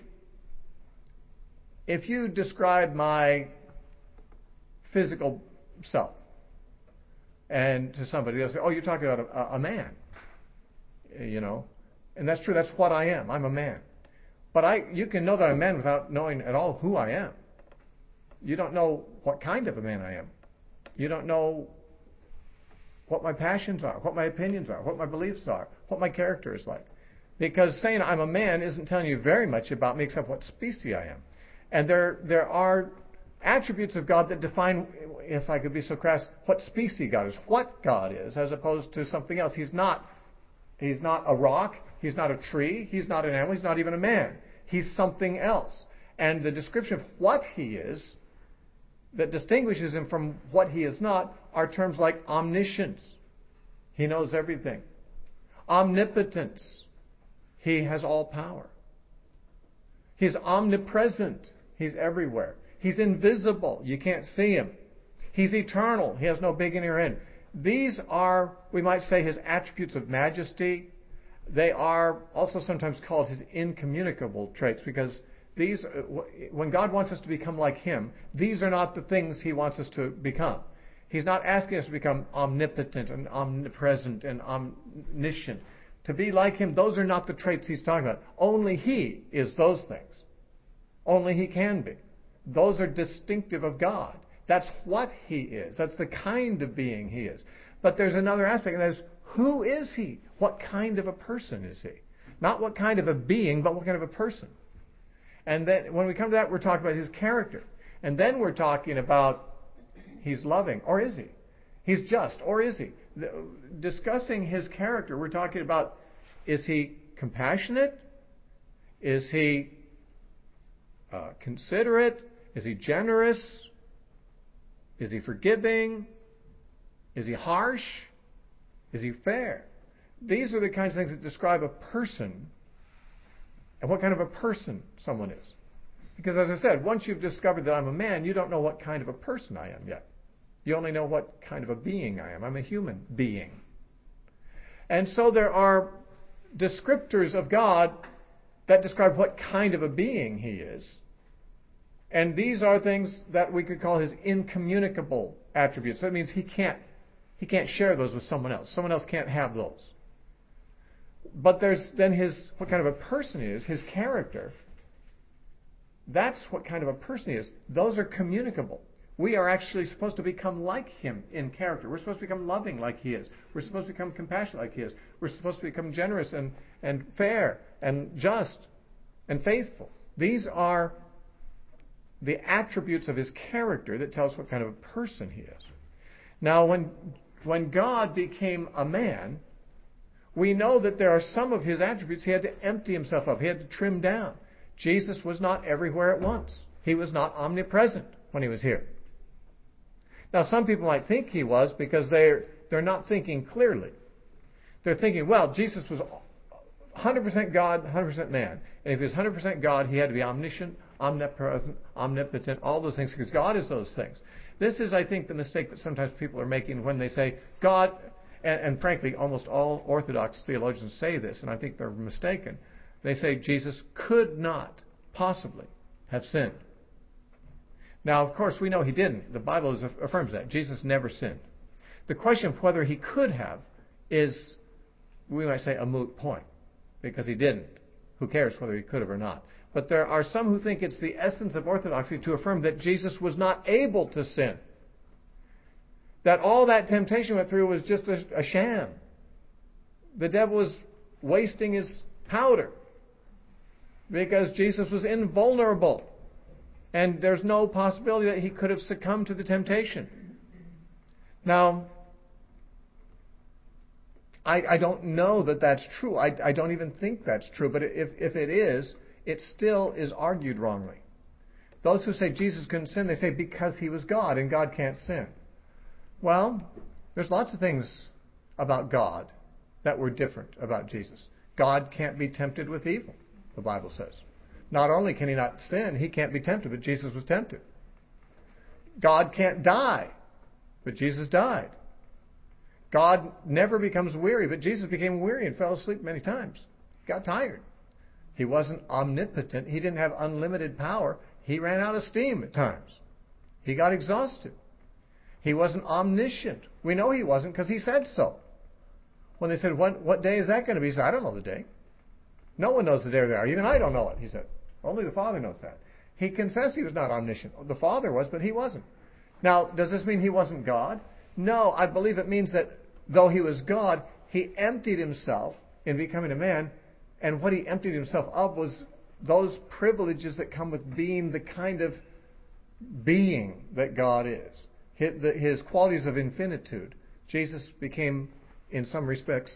A: if you describe my physical self and to somebody, they'll say, oh, you're talking about a, a man. You know, and that's true. That's what I am. I'm a man. But I, you can know that I'm a man without knowing at all who I am. You don't know what kind of a man I am. You don't know what my passions are, what my opinions are, what my beliefs are, what my character is like. Because saying I'm a man isn't telling you very much about me except what species I am. And there, there are attributes of God that define, if I could be so crass, what species God is, what God is, as opposed to something else. He's not, he's not a rock. He's not a tree. He's not an animal. He's not even a man. He's something else. And the description of what he is that distinguishes him from what he is not are terms like omniscience. He knows everything. Omnipotence. He has all power. He's omnipresent. He's everywhere. He's invisible. You can't see him. He's eternal. He has no beginning or end. These are, we might say, his attributes of majesty. They are also sometimes called his incommunicable traits, because these, when God wants us to become like him, these are not the things he wants us to become. He's not asking us to become omnipotent and omnipresent and omniscient. To be like him, those are not the traits he's talking about. Only he is those things. Only he can be. Those are distinctive of God. That's what he is. That's the kind of being he is. But there's another aspect, and that is, who is he? What kind of a person is he? Not what kind of a being, but what kind of a person. And then when we come to that, we're talking about his character. And then we're talking about he's loving, or is he? He's just, or is he? The, discussing his character, we're talking about, is he compassionate? Is he uh, considerate? Is he generous? Is he forgiving? Is he harsh? Is he fair? These are the kinds of things that describe a person and what kind of a person someone is. Because as I said, once you've discovered that I'm a man, you don't know what kind of a person I am yet. You only know what kind of a being I am. I'm a human being. And so there are descriptors of God that describe what kind of a being he is. And these are things that we could call his incommunicable attributes. That means he can't, he can't share those with someone else. Someone else can't have those. But there's then his, what kind of a person he is, his character. That's what kind of a person he is. Those are communicable. We are actually supposed to become like him in character. We're supposed to become loving like he is. We're supposed to become compassionate like he is. We're supposed to become generous and, and fair and just and faithful. These are the attributes of his character that tell us what kind of a person he is. Now, when, when God became a man, we know that there are some of his attributes he had to empty himself of. He had to trim down. Jesus was not everywhere at once. He was not omnipresent when he was here. Now, some people might think he was because they're, they're not thinking clearly. They're thinking, well, Jesus was one hundred percent God, one hundred percent man. And if he was one hundred percent God, he had to be omniscient, omnipresent, omnipotent, all those things, because God is those things. This is, I think, the mistake that sometimes people are making when they say God, and, and frankly, almost all Orthodox theologians say this, and I think they're mistaken. They say Jesus could not possibly have sinned. Now, of course, we know he didn't. The Bible is, affirms that. Jesus never sinned. The question of whether he could have is, we might say, a moot point, because he didn't. Who cares whether he could have or not? But there are some who think it's the essence of orthodoxy to affirm that Jesus was not able to sin. That all that temptation went through was just a, a sham. The devil was wasting his powder because Jesus was invulnerable. And there's no possibility that he could have succumbed to the temptation. Now, I, I don't know that that's true. I, I don't even think that's true. But if, if it is, it still is argued wrongly. Those who say Jesus couldn't sin, they say because he was God and God can't sin. Well, there's lots of things about God that were different about Jesus. God can't be tempted with evil, the Bible says. Not only can he not sin, he can't be tempted, but Jesus was tempted. God can't die, but Jesus died. God never becomes weary, but Jesus became weary and fell asleep many times. He got tired. He wasn't omnipotent. He didn't have unlimited power. He ran out of steam at times. He got exhausted. He wasn't omniscient. We know he wasn't because he said so. When they said, what, what day is that going to be? He said, I don't know the day. No one knows the day or the hour. Even I don't know it, he said. Only the Father knows that. He confessed he was not omniscient. The Father was, but he wasn't. Now, does this mean he wasn't God? No, I believe it means that though he was God, he emptied himself in becoming a man, and what he emptied himself of was those privileges that come with being the kind of being that God is. His qualities of infinitude. Jesus became, in some respects,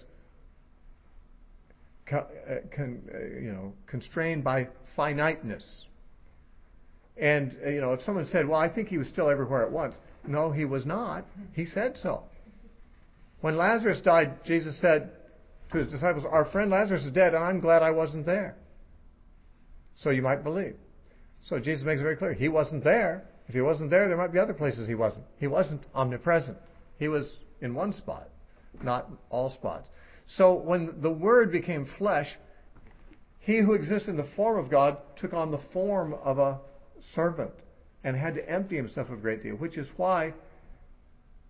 A: Con, you know, constrained by finiteness. And, you know, if someone said, well, I think he was still everywhere at once. No, he was not. He said so. When Lazarus died, Jesus said to his disciples, our friend Lazarus is dead, and I'm glad I wasn't there. So you might believe. So Jesus makes it very clear. He wasn't there. If he wasn't there, there might be other places he wasn't. He wasn't omnipresent. He was in one spot, not all spots. So when the Word became flesh, he who exists in the form of God took on the form of a servant and had to empty himself a great deal, which is why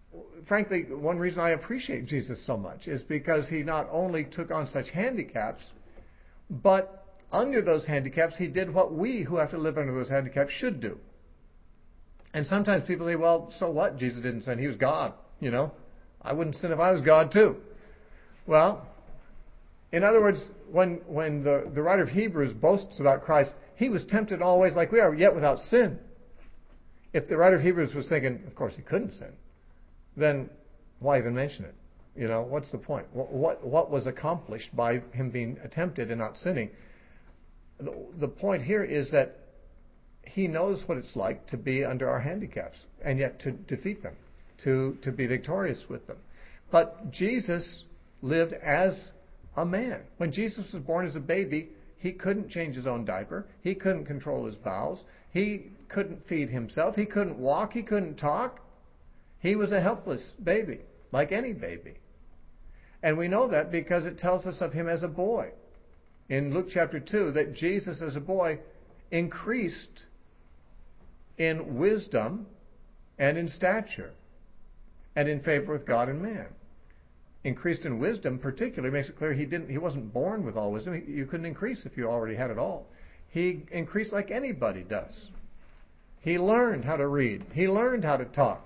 A: frankly, one reason I appreciate Jesus so much is because he not only took on such handicaps, but under those handicaps, he did what we who have to live under those handicaps should do. And sometimes people say, well, so what? Jesus didn't sin. He was God, you know. I wouldn't sin if I was God too. Well, in other words, when when the, the writer of Hebrews boasts about Christ, he was tempted in all ways like we are, yet without sin. If the writer of Hebrews was thinking, of course he couldn't sin, then why even mention it? You know, what's the point? What what, what was accomplished by him being tempted and not sinning? The, the point here is that he knows what it's like to be under our handicaps and yet to defeat them, to, to be victorious with them. But Jesus lived as a man. When Jesus was born as a baby, he couldn't change his own diaper. He couldn't control his bowels. He couldn't feed himself. He couldn't walk. He couldn't talk. He was a helpless baby, like any baby. And we know that because it tells us of him as a boy. In Luke chapter two, that Jesus as a boy increased in wisdom and in stature and in favor with God and man. Increased in wisdom particularly makes it clear he didn't he wasn't born with all wisdom. He, you couldn't increase if you already had it all. He increased like anybody does. He learned how to read. He learned how to talk.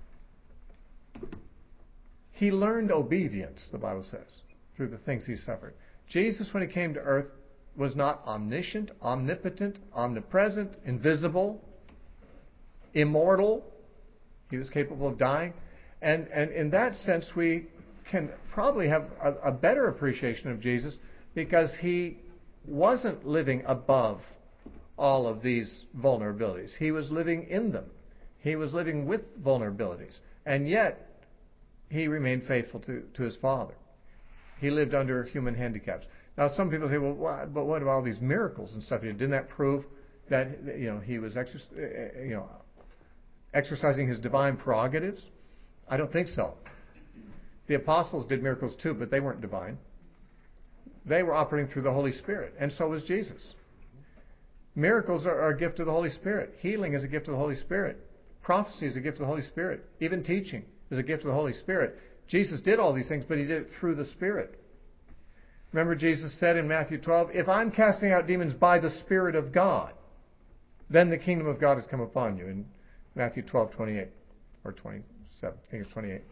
A: He learned obedience, the Bible says, through the things he suffered. Jesus, when he came to earth, was not omniscient, omnipotent, omnipresent, invisible, immortal. He was capable of dying. And, and in that sense, we can probably have a, a better appreciation of Jesus because he wasn't living above all of these vulnerabilities. He was living in them. He was living with vulnerabilities. And yet, he remained faithful to, to his Father. He lived under human handicaps. Now, some people say, well, what, but what about all these miracles and stuff? Didn't that prove that, you know, he was exerc- you know, exercising his divine prerogatives? I don't think so. The apostles did miracles too, but they weren't divine. They were operating through the Holy Spirit, and so was Jesus. Miracles are, are a gift of the Holy Spirit. Healing is a gift of the Holy Spirit. Prophecy is a gift of the Holy Spirit. Even teaching is a gift of the Holy Spirit. Jesus did all these things, but he did it through the Spirit. Remember Jesus said in Matthew twelve, if I'm casting out demons by the Spirit of God, then the kingdom of God has come upon you. In Matthew twelve twenty-eight, or twenty-seven, I think it's twenty-eight.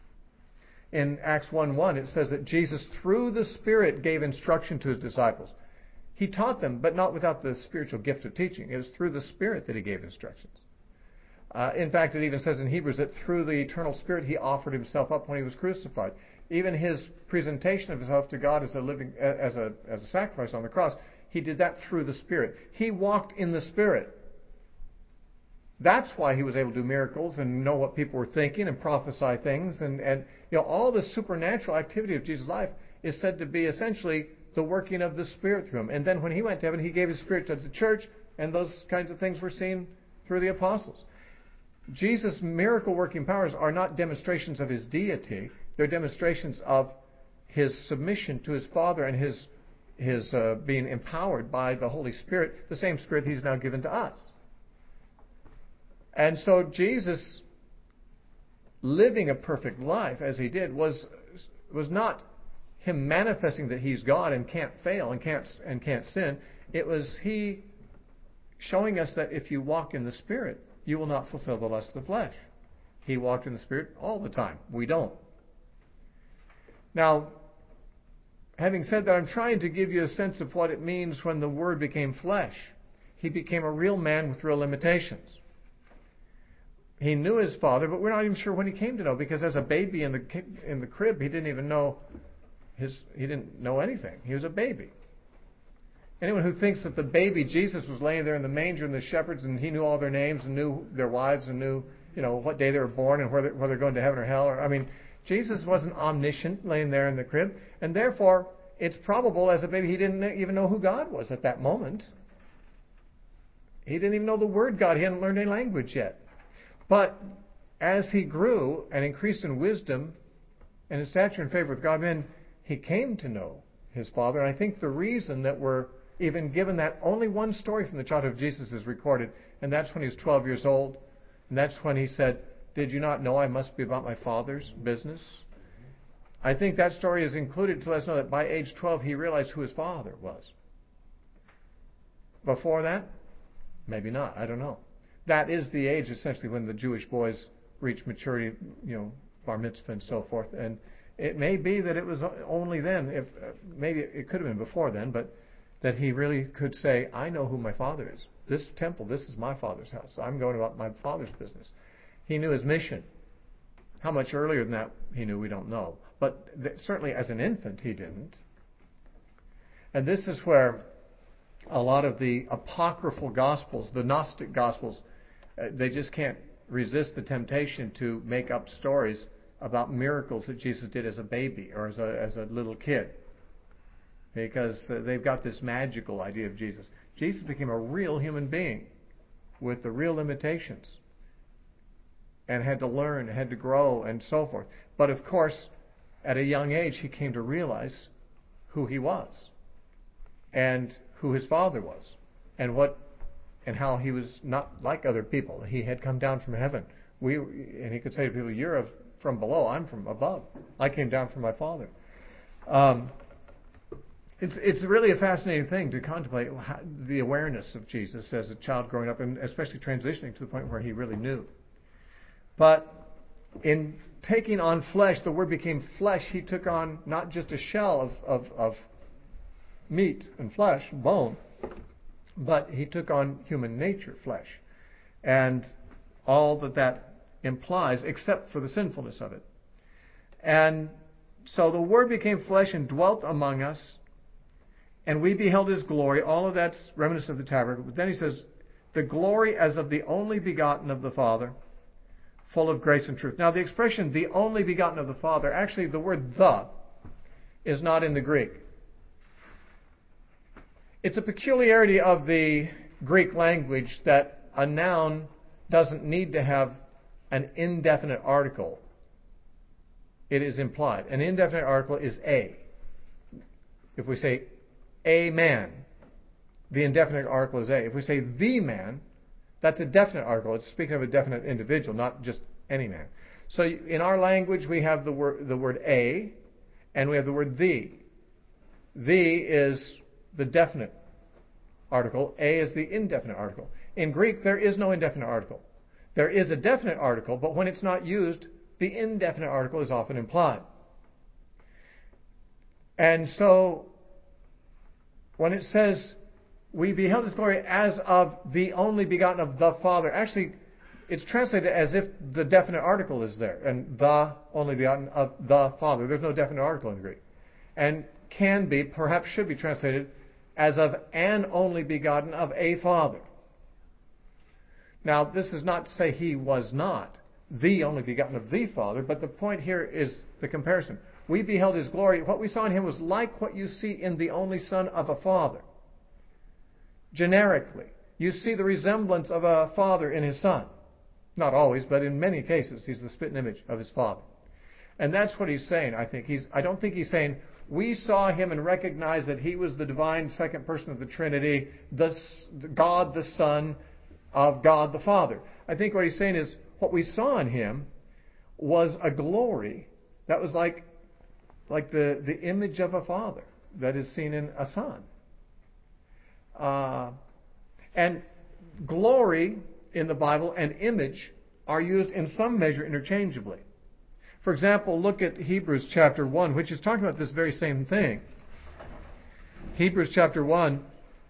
A: In Acts one one, it says that Jesus, through the Spirit, gave instruction to his disciples. He taught them, but not without the spiritual gift of teaching. It was through the Spirit that he gave instructions. Uh, in fact, it even says in Hebrews that through the eternal Spirit he offered himself up when he was crucified. Even his presentation of himself to God as a living, as a as a sacrifice on the cross, he did that through the Spirit. He walked in the Spirit. That's why he was able to do miracles and know what people were thinking and prophesy things. And, and you know, all the supernatural activity of Jesus' life is said to be essentially the working of the Spirit through him. And then when he went to heaven, he gave his Spirit to the church, and those kinds of things were seen through the apostles. Jesus' miracle-working powers are not demonstrations of his deity. They're demonstrations of his submission to his Father and his, his uh, being empowered by the Holy Spirit, the same Spirit he's now given to us. And so Jesus, living a perfect life as he did, was was not him manifesting that he's God and can't fail and can't and can't sin. It was he showing us that if you walk in the Spirit, you will not fulfill the lust of the flesh. He walked in the Spirit all the time. We don't. Now, having said that, I'm trying to give you a sense of what it means when the Word became flesh. He became a real man with real limitations. He knew his Father, but we're not even sure when he came to know, because as a baby in the in the crib, he didn't even know his he didn't know anything. He was a baby. Anyone who thinks that the baby Jesus was laying there in the manger and the shepherds and he knew all their names and knew their wives and knew, you know, what day they were born and whether whether they're going to heaven or hell, or I mean, Jesus wasn't omniscient laying there in the crib, and therefore it's probable as a baby he didn't even know who God was at that moment. He didn't even know the word God. He hadn't learned any language yet. But as he grew and increased in wisdom and in stature and favor with God and men, he came to know his Father. And I think the reason that we're even given that only one story from the childhood of Jesus is recorded, and that's when he was twelve years old, and that's when he said, did you not know I must be about my Father's business? I think that story is included to let us know that by age twelve he realized who his father was. Before that, maybe not. I don't know. That is the age essentially when the Jewish boys reach maturity, you know, bar mitzvah and so forth. And it may be that it was only then, if uh, maybe it could have been before then, but that he really could say, I know who my Father is. This temple, this is my Father's house. I'm going about my Father's business. He knew his mission. How much earlier than that he knew, we don't know. But th- certainly as an infant, he didn't. And this is where a lot of the apocryphal Gospels, the Gnostic Gospels, uh, they just can't resist the temptation to make up stories about miracles that Jesus did as a baby or as a, as a little kid. Because uh, they've got this magical idea of Jesus. Jesus became a real human being with the real limitations and had to learn, had to grow, and so forth. But of course, at a young age, he came to realize who he was and who his Father was and what and how he was not like other people. He had come down from heaven. We and he could say to people, "You're of, from below. I'm from above. I came down from my Father." Um, It's it's really a fascinating thing to contemplate how, the awareness of Jesus as a child growing up, and especially transitioning to the point where he really knew. But in taking on flesh, the Word became flesh. He took on not just a shell of, of, of meat and flesh, bone, but he took on human nature, flesh, and all that that implies, except for the sinfulness of it. And so the Word became flesh and dwelt among us. And we beheld his glory. All of that's reminiscent of the tabernacle. But then he says, the glory as of the only begotten of the Father, full of grace and truth. Now the expression, the only begotten of the Father, actually the word the is not in the Greek. It's a peculiarity of the Greek language that a noun doesn't need to have an indefinite article. It is implied. An indefinite article is a. If we say a man, the indefinite article is a. If we say the man, that's a definite article. It's speaking of a definite individual, not just any man. So in our language, we have the word the word a, and we have the word the. The is the definite article. A is the indefinite article. In Greek, there is no indefinite article. There is a definite article, but when it's not used, the indefinite article is often implied. And so when it says, we beheld his glory as of the only begotten of the Father, actually, it's translated as if the definite article is there, and the only begotten of the Father. There's no definite article in the Greek. And can be, perhaps should be translated as of an only begotten of a Father. Now, this is not to say he was not the only begotten of the Father, but the point here is the comparison. We beheld his glory. What we saw in him was like what you see in the only Son of a Father. Generically, you see the resemblance of a father in his Son. Not always, but in many cases, he's the spitting image of his Father. And that's what he's saying, I think. He's, I don't think he's saying, we saw him and recognized that he was the divine second person of the Trinity, the, God the Son of God the Father. I think what he's saying is, what we saw in him was a glory that was like like the, the image of a father that is seen in a son. Uh, and glory in the Bible and image are used in some measure interchangeably. For example, look at Hebrews chapter one, which is talking about this very same thing. Hebrews chapter one.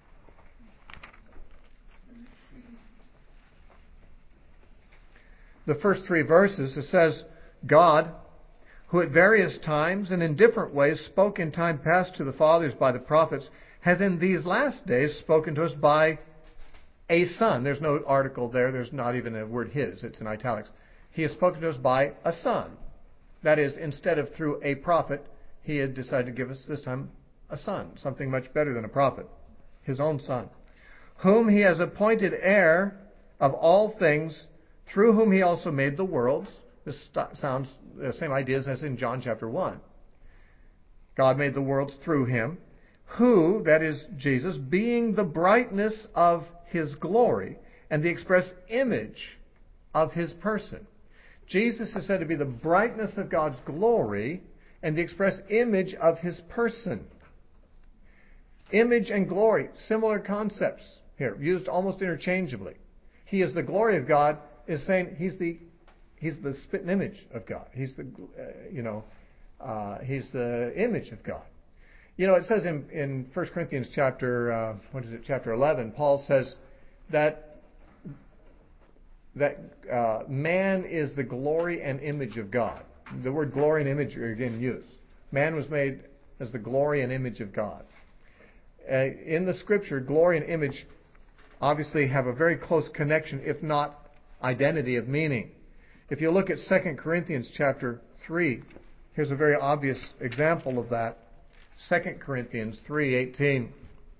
A: The first three verses, it says, God, who at various times and in different ways spoke in time past to the fathers by the prophets, has in these last days spoken to us by a Son. There's no article there. There's not even a word his. It's in italics. He has spoken to us by a Son. That is, instead of through a prophet, he had decided to give us this time a Son, something much better than a prophet, his own Son, whom he has appointed heir of all things, through whom he also made the worlds. This sounds the same ideas as in John chapter one. God made the worlds through him, who, that is Jesus, being the brightness of his glory and the express image of his person. Jesus is said to be the brightness of God's glory and the express image of his person. Image and glory, similar concepts here, used almost interchangeably. He is the glory of God is saying he's the he's the spitting image of God. He's the uh, you know uh, he's the image of God. You know, it says in in First Corinthians chapter uh, what is it chapter eleven, Paul says that that uh, man is the glory and image of God. The word glory and image are again used. Man was made as the glory and image of God. Uh, in the Scripture, glory and image obviously have a very close connection, if not identity of meaning. If you look at Second Corinthians chapter three, here's a very obvious example of that. Second Corinthians three eighteen.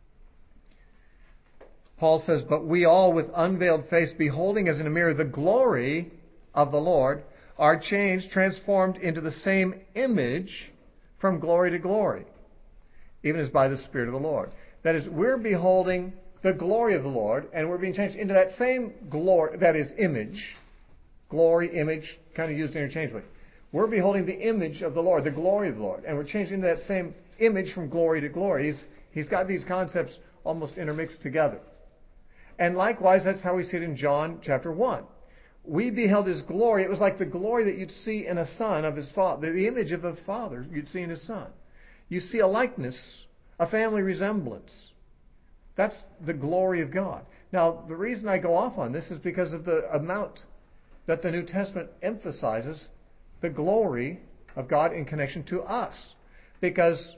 A: Paul says, "But we all with unveiled face, beholding as in a mirror the glory of the Lord, are changed, transformed into the same image from glory to glory, even as by the Spirit of the Lord." That is, we're beholding the glory of the Lord, and we're being changed into that same glory, that is image. Glory, image, kind of used interchangeably. We're beholding the image of the Lord, the glory of the Lord, and we're changed into that same image from glory to glory. He's, he's got these concepts almost intermixed together. And likewise, that's how we see it in John chapter one. We beheld his glory. It was like the glory that you'd see in a son of his father, the image of the father you'd see in his son. You see a likeness, a family resemblance. That's the glory of God. Now, the reason I go off on this is because of the amount that the New Testament emphasizes the glory of God in connection to us. Because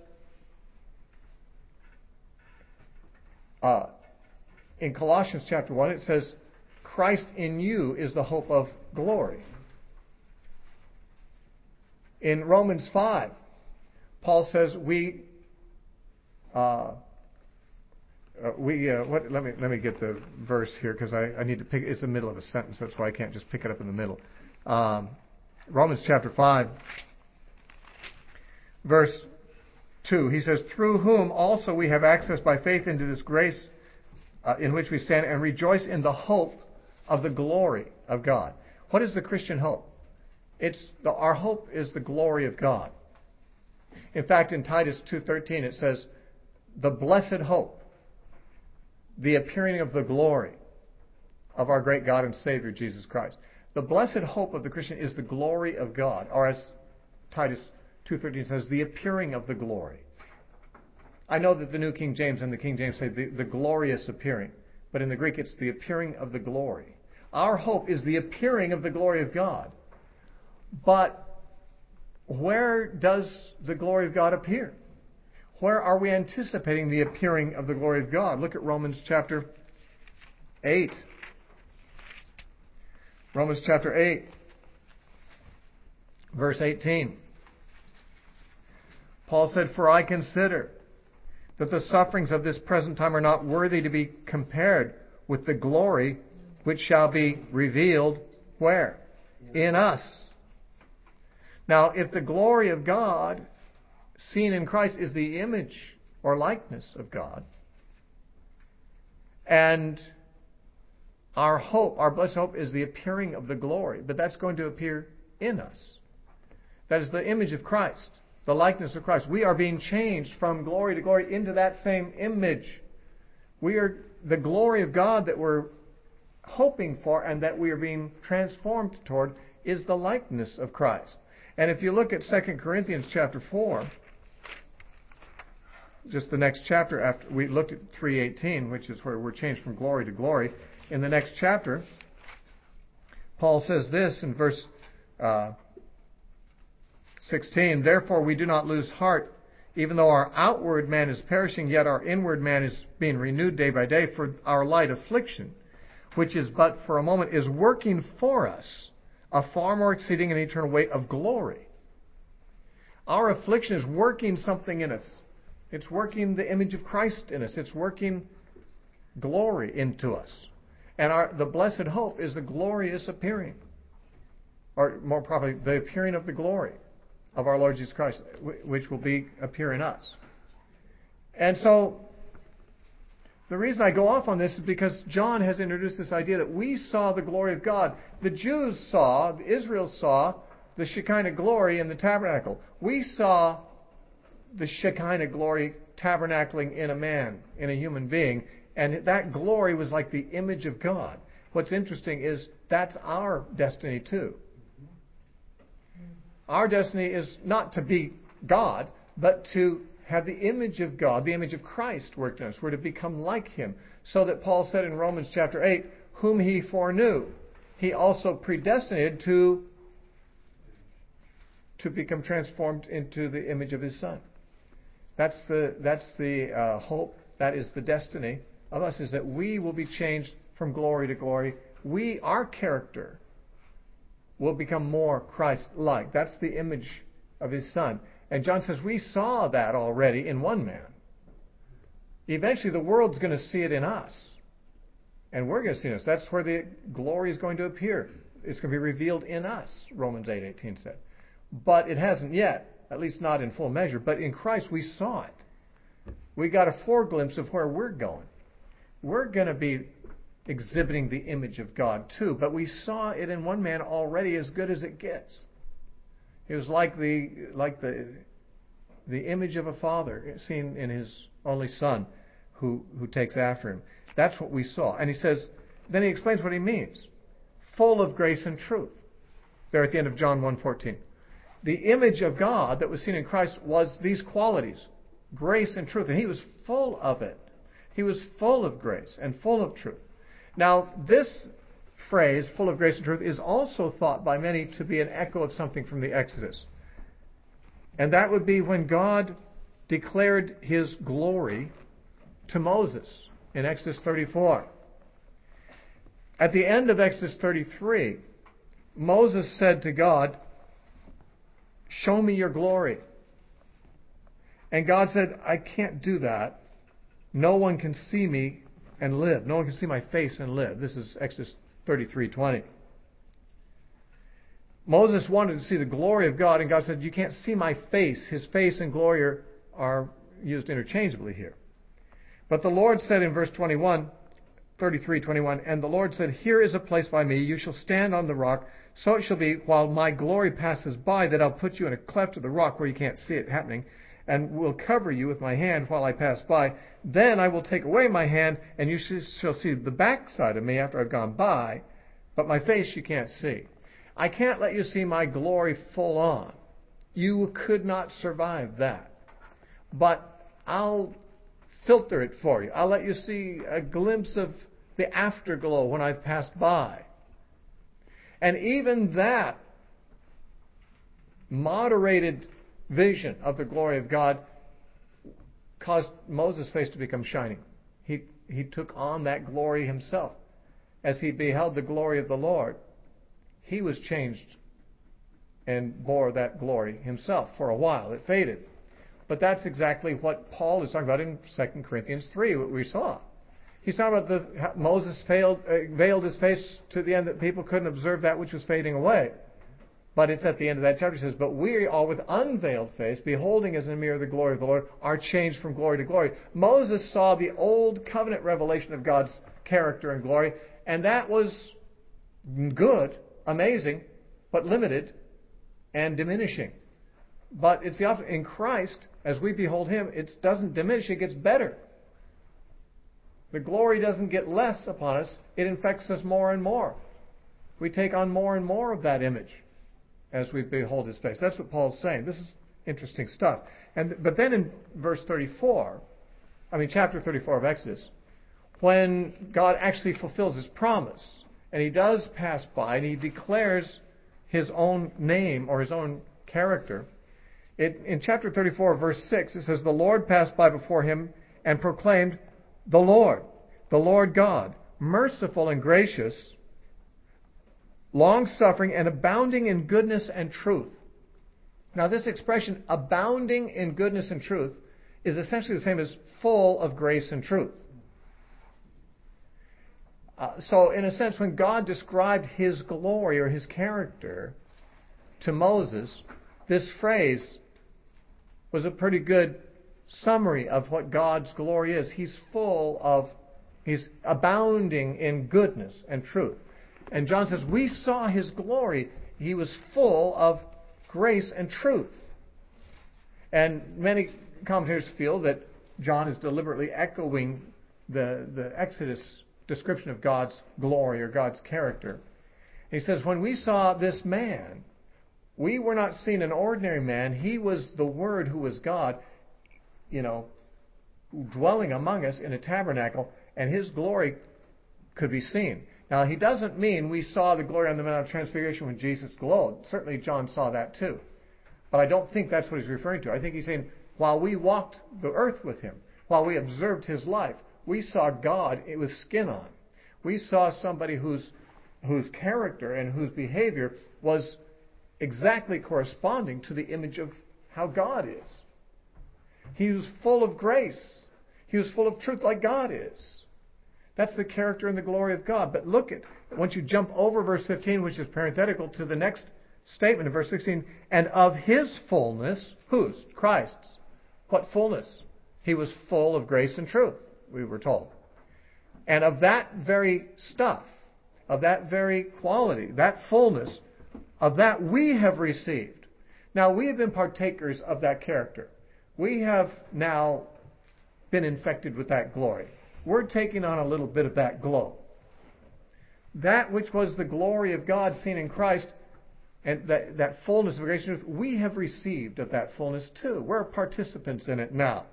A: uh, in Colossians chapter one, it says, Christ in you is the hope of glory. In Romans five, Paul says we uh, uh, we uh, what? Let me let me get the verse here because I, I need to pick. It's the middle of a sentence. That's why I can't just pick it up in the middle. Um, Romans chapter five, verse two. He says, "Through whom also we have access by faith into this grace uh, in which we stand, and rejoice in the hope of the glory of God." What is the Christian hope? It's the, our hope is the glory of God. In fact, in Titus two thirteen it says, "The blessed hope, the appearing of the glory of our great God and Savior Jesus Christ." The blessed hope of the Christian is the glory of God, or as Titus two thirteen says, the appearing of the glory. I know that the New King James and the King James say the, the glorious appearing, but in the Greek it's the appearing of the glory. Our hope is the appearing of the glory of God. But where does the glory of God appear? Where are we anticipating the appearing of the glory of God? Look at Romans chapter eight. Romans chapter eight, verse eighteen. Paul said, "For I consider that the sufferings of this present time are not worthy to be compared with the glory which shall be revealed," where? In us. Now, if the glory of God seen in Christ is the image or likeness of God, and our hope, our blessed hope, is the appearing of the glory, but that's going to appear in us. That is the image of Christ, the likeness of Christ. We are being changed from glory to glory into that same image. We are the glory of God that we're hoping for and that we are being transformed toward is the likeness of Christ. And if you look at Second Corinthians chapter four, just the next chapter after we looked at three eighteen, which is where we're changed from glory to glory. In the next chapter, Paul says this in verse uh, sixteen, "Therefore we do not lose heart, even though our outward man is perishing, yet our inward man is being renewed day by day, for our light affliction, which is but for a moment, is working for us a far more exceeding and eternal weight of glory." Our affliction is working something in us. It's working the image of Christ in us. It's working glory into us. And our, the blessed hope is the glorious appearing, or more properly, the appearing of the glory of our Lord Jesus Christ, which will be appear in us. And so The reason I go off on this is because John has introduced this idea that we saw the glory of God. The Jews saw, Israel saw, the Shekinah glory in the tabernacle. We saw the Shekinah glory tabernacling in a man, in a human being, and that glory was like the image of God. What's interesting is that's our destiny too. Our destiny is not to be God, but to have the image of God, the image of Christ worked in us. We're to become like Him. So that Paul said in Romans chapter eight, whom He foreknew, He also predestinated to, to become transformed into the image of His Son. That's the, that's the uh, hope, that is the destiny of us, is that we will be changed from glory to glory. We, our character, will become more Christ-like. That's the image of His Son. And John says we saw that already in one man. Eventually the world's going to see it in us. And we're going to see it in us. That's where the glory is going to appear. It's going to be revealed in us, Romans eight eighteen said. But it hasn't yet, at least not in full measure. But in Christ we saw it. We got a foreglimpse of where we're going. We're going to be exhibiting the image of God too. But we saw it in one man already, as good as it gets. It was like the like the the image of a father seen in his only son who, who takes after him. That's what we saw. And he says, then he explains what he means. Full of grace and truth. There at the end of John one fourteen. The image of God that was seen in Christ was these qualities, grace and truth. And He was full of it. He was full of grace and full of truth. Now, this phrase, full of grace and truth, is also thought by many to be an echo of something from the Exodus. And that would be when God declared His glory to Moses in Exodus thirty-four. At the end of Exodus thirty-three, Moses said to God, show me your glory. And God said, I can't do that. No one can see me and live. No one can see my face and live. This is Exodus thirty-three twenty. Moses wanted to see the glory of God, and God said, you can't see my face. His face and glory are, are used interchangeably here. But the Lord said in verse twenty-one, thirty-three twenty-one, and the Lord said, here is a place by me. You shall stand on the rock. So it shall be, while my glory passes by, that I'll put you in a cleft of the rock where you can't see it happening, and will cover you with my hand while I pass by. Then I will take away my hand, and you shall see the backside of me after I've gone by, but my face you can't see. I can't let you see my glory full on. You could not survive that. But I'll filter it for you. I'll let you see a glimpse of the afterglow when I've passed by. And even that moderated vision of the glory of God caused Moses' face to become shining. He, he took on that glory himself. As he beheld the glory of the Lord, he was changed and bore that glory himself for a while. It faded. But that's exactly what Paul is talking about in Second Corinthians three, what we saw. He's talking about the Moses failed, uh, veiled his face to the end that people couldn't observe that which was fading away. But it's at the end of that chapter. It says, but we all with unveiled face, beholding as in a mirror the glory of the Lord, are changed from glory to glory. Moses saw the old covenant revelation of God's character and glory, and that was good, amazing, but limited and diminishing. But it's the opposite. In Christ, as we behold Him, it doesn't diminish, it gets better. The glory doesn't get less upon us, it infects us more and more. We take on more and more of that image as we behold His face. That's what Paul's saying. This is interesting stuff. And but then in verse thirty-four, I mean chapter thirty-four of Exodus, when God actually fulfills His promise, and He does pass by, and He declares His own name or His own character, it, in chapter thirty-four, verse six, it says, the Lord passed by before him and proclaimed, the Lord, the Lord God, merciful and gracious, long-suffering and abounding in goodness and truth. Now this expression, abounding in goodness and truth, is essentially the same as full of grace and truth. Uh, so in a sense, when God described His glory or His character to Moses, this phrase was a pretty good summary of what God's glory is. He's full of He's abounding in goodness and truth. And John says, we saw his glory. He was full of grace and truth. And many commentators feel that John is deliberately echoing the, the Exodus description of God's glory or God's character. He says, when we saw this man, we were not seeing an ordinary man. He was the Word who was God, you know, dwelling among us in a tabernacle, and his glory could be seen. Now, he doesn't mean we saw the glory on the Mount of Transfiguration when Jesus glowed. Certainly John saw that too. But I don't think that's what he's referring to. I think he's saying, while we walked the earth with him, while we observed his life, we saw God with skin on. We saw somebody whose whose character and whose behavior was exactly corresponding to the image of how God is. He was full of grace. He was full of truth like God is. That's the character and the glory of God. But look at, once you jump over verse fifteen, which is parenthetical to the next statement in verse sixteen, and of his fullness, whose? Christ's. What fullness? He was full of grace and truth, we were told. And of that very stuff, of that very quality, that fullness, of that we have received. Now, we have been partakers of that character. We have now been infected with that glory. We're taking on a little bit of that glow. That which was the glory of God seen in Christ, and that, that fullness of grace and truth, we have received of that fullness too. We're participants in it now.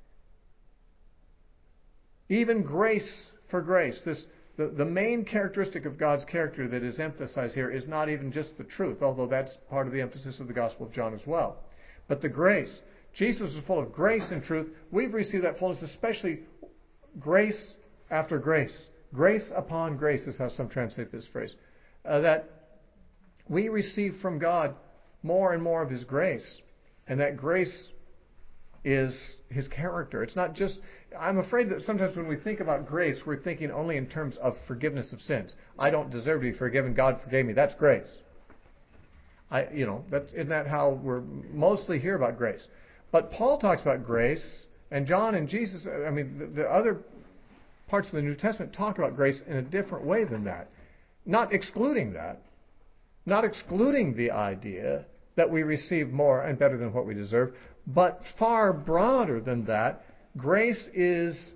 A: Even grace for grace. This, the, the main characteristic of God's character that is emphasized here is not even just the truth, although that's part of the emphasis of the Gospel of John as well. But the grace. Jesus is full of grace and truth. We've received that fullness, especially grace after grace. Grace upon grace is how some translate this phrase. Uh, that we receive from God more and more of his grace. And that grace is his character. It's not just, I'm afraid that sometimes when we think about grace, we're thinking only in terms of forgiveness of sins. I don't deserve to be forgiven. God forgave me. That's grace. I, you know, that's, isn't that how we're mostly hear about grace? But Paul talks about grace, and John and Jesus, I mean, the, the other parts of the New Testament talk about grace in a different way than that. Not excluding that. Not excluding the idea that we receive more and better than what we deserve, but far broader than that. Grace is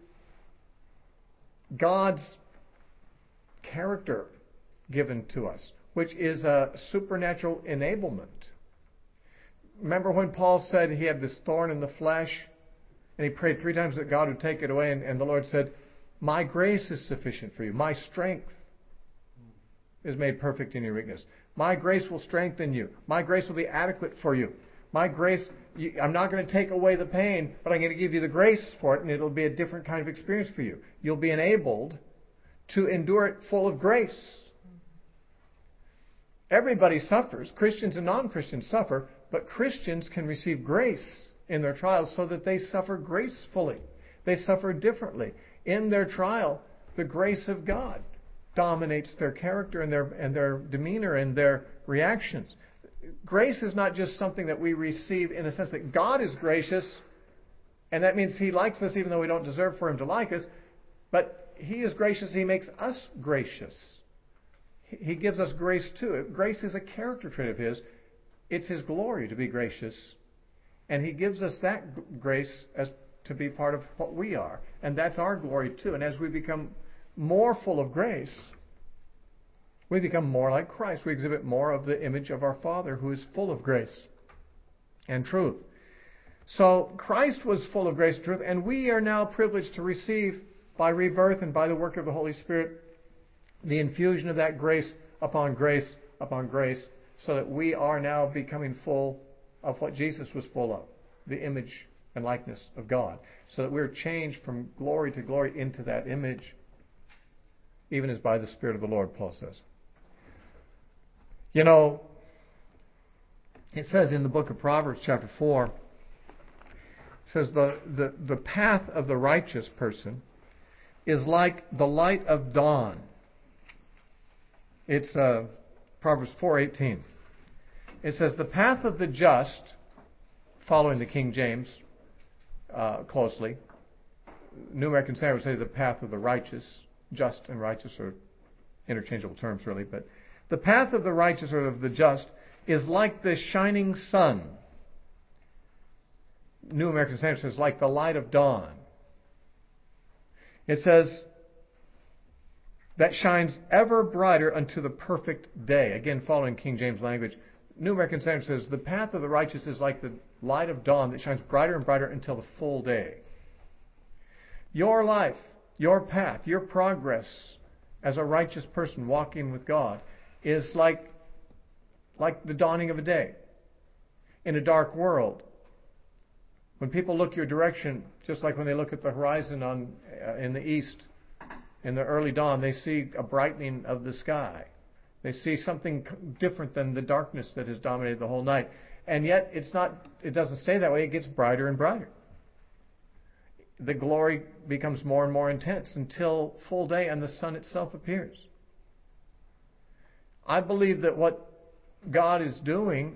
A: God's character given to us, which is a supernatural enablement. Remember when Paul said he had this thorn in the flesh, and he prayed three times that God would take it away, and, and the Lord said, my grace is sufficient for you. My strength is made perfect in your weakness. My grace will strengthen you. My grace will be adequate for you. My grace, you, I'm not going to take away the pain, but I'm going to give you the grace for it, and it'll be a different kind of experience for you. You'll be enabled to endure it full of grace. Everybody suffers. Christians and non-Christians suffer, but Christians can receive grace in their trials so that they suffer gracefully. They suffer differently. In their trial, the grace of God dominates their character and their and their demeanor and their reactions. Grace is not just something that we receive in a sense that God is gracious, and that means he likes us even though we don't deserve for him to like us, but he is gracious, he makes us gracious. He gives us grace too. Grace is a character trait of his. It's his glory to be gracious, and he gives us that grace as to be part of what we are, and that's our glory too. And as we become more full of grace, we become more like Christ. We exhibit more of the image of our Father who is full of grace and truth. So Christ was full of grace and truth, and we are now privileged to receive by rebirth and by the work of the Holy Spirit the infusion of that grace upon grace upon grace, so that we are now becoming full of what Jesus was full of, the image and likeness of God, so that we're changed from glory to glory into that image, even as by the Spirit of the Lord, Paul says. You know, it says in the book of Proverbs, chapter four, it says the, the, the path of the righteous person is like the light of dawn. It's uh, Proverbs four eighteen. It says, the path of the just, following the King James uh, closely, New American Standard would say the path of the righteous. Just and righteous are interchangeable terms, really. But the path of the righteous or of the just is like the shining sun. New American Standard says, like the light of dawn. It says, that shines ever brighter unto the perfect day. Again, following King James language. New American Standard says, the path of the righteous is like the light of dawn that shines brighter and brighter until the full day. Your life, your path, your progress as a righteous person walking with God is like, like the dawning of a day in a dark world. When people look your direction, just like when they look at the horizon on uh, in the east, in the early dawn, they see a brightening of the sky. They see something different than the darkness that has dominated the whole night. And yet, it's not. It doesn't stay that way. It gets brighter and brighter. The glory becomes more and more intense until full day and the sun itself appears. I believe that what God is doing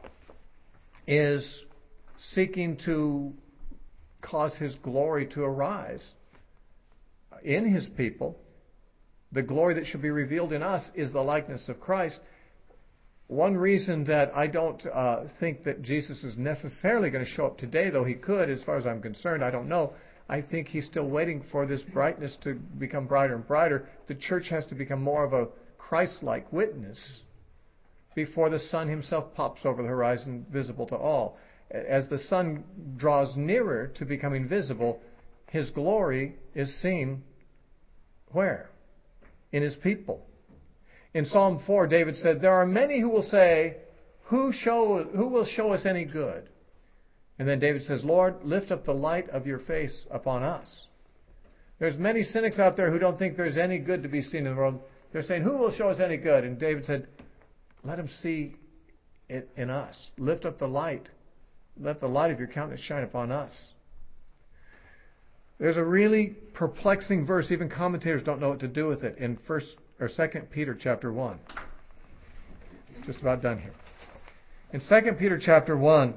A: is seeking to cause His glory to arise in His people. The glory that should be revealed in us is the likeness of Christ. One reason that I don't uh, think that Jesus is necessarily going to show up today, though He could, as far as I'm concerned, I don't know. I think He's still waiting for this brightness to become brighter and brighter. The church has to become more of a Christ-like witness before the sun Himself pops over the horizon, visible to all. As the sun draws nearer to becoming visible, His glory is seen where? In His people. In Psalm four, David said, there are many who will say, who, show, who will show us any good? And then David says, Lord, lift up the light of your face upon us. There's many cynics out there who don't think there's any good to be seen in the world. They're saying, who will show us any good? And David said, let them see it in us. Lift up the light. Let the light of your countenance shine upon us. There's a really perplexing verse. Even commentators don't know what to do with it. In First or Second Peter chapter one. Just about done here. In Second Peter chapter one,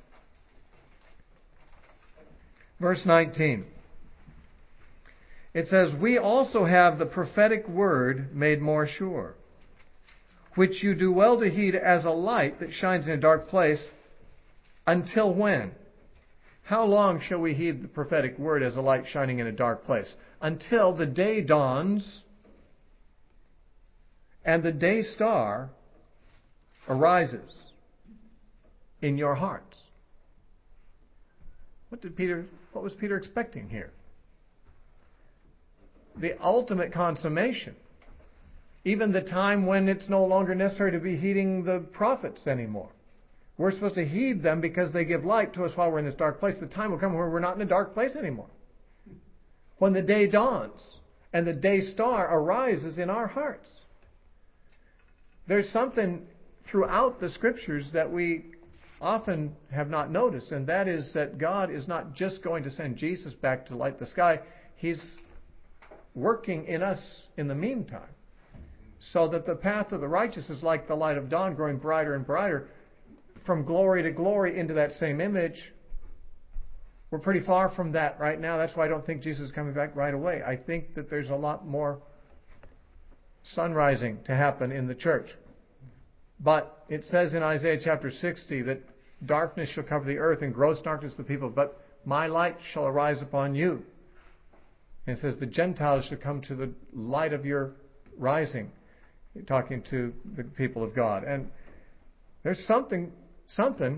A: verse nineteen, it says, we also have the prophetic word made more sure, which you do well to heed as a light that shines in a dark place. Until when? How long shall we heed the prophetic word as a light shining in a dark place? Until the day dawns and the day star arises in your hearts. What did Peter, what was Peter expecting here? The ultimate consummation. Even the time when it's no longer necessary to be heeding the prophets anymore. We're supposed to heed them because they give light to us while we're in this dark place. The time will come where we're not in a dark place anymore. When the day dawns and the day star arises in our hearts. There's something throughout the Scriptures that we often have not noticed, and that is that God is not just going to send Jesus back to light the sky. He's working in us in the meantime, so that the path of the righteous is like the light of dawn, growing brighter and brighter, from glory to glory into that same image. We're pretty far from that right now. That's why I don't think Jesus is coming back right away. I think that there's a lot more sun rising to happen in the church. But it says in Isaiah chapter sixty that darkness shall cover the earth and gross darkness the people, but my light shall arise upon you. And it says the Gentiles shall come to the light of your rising. Talking to the people of God. And there's something something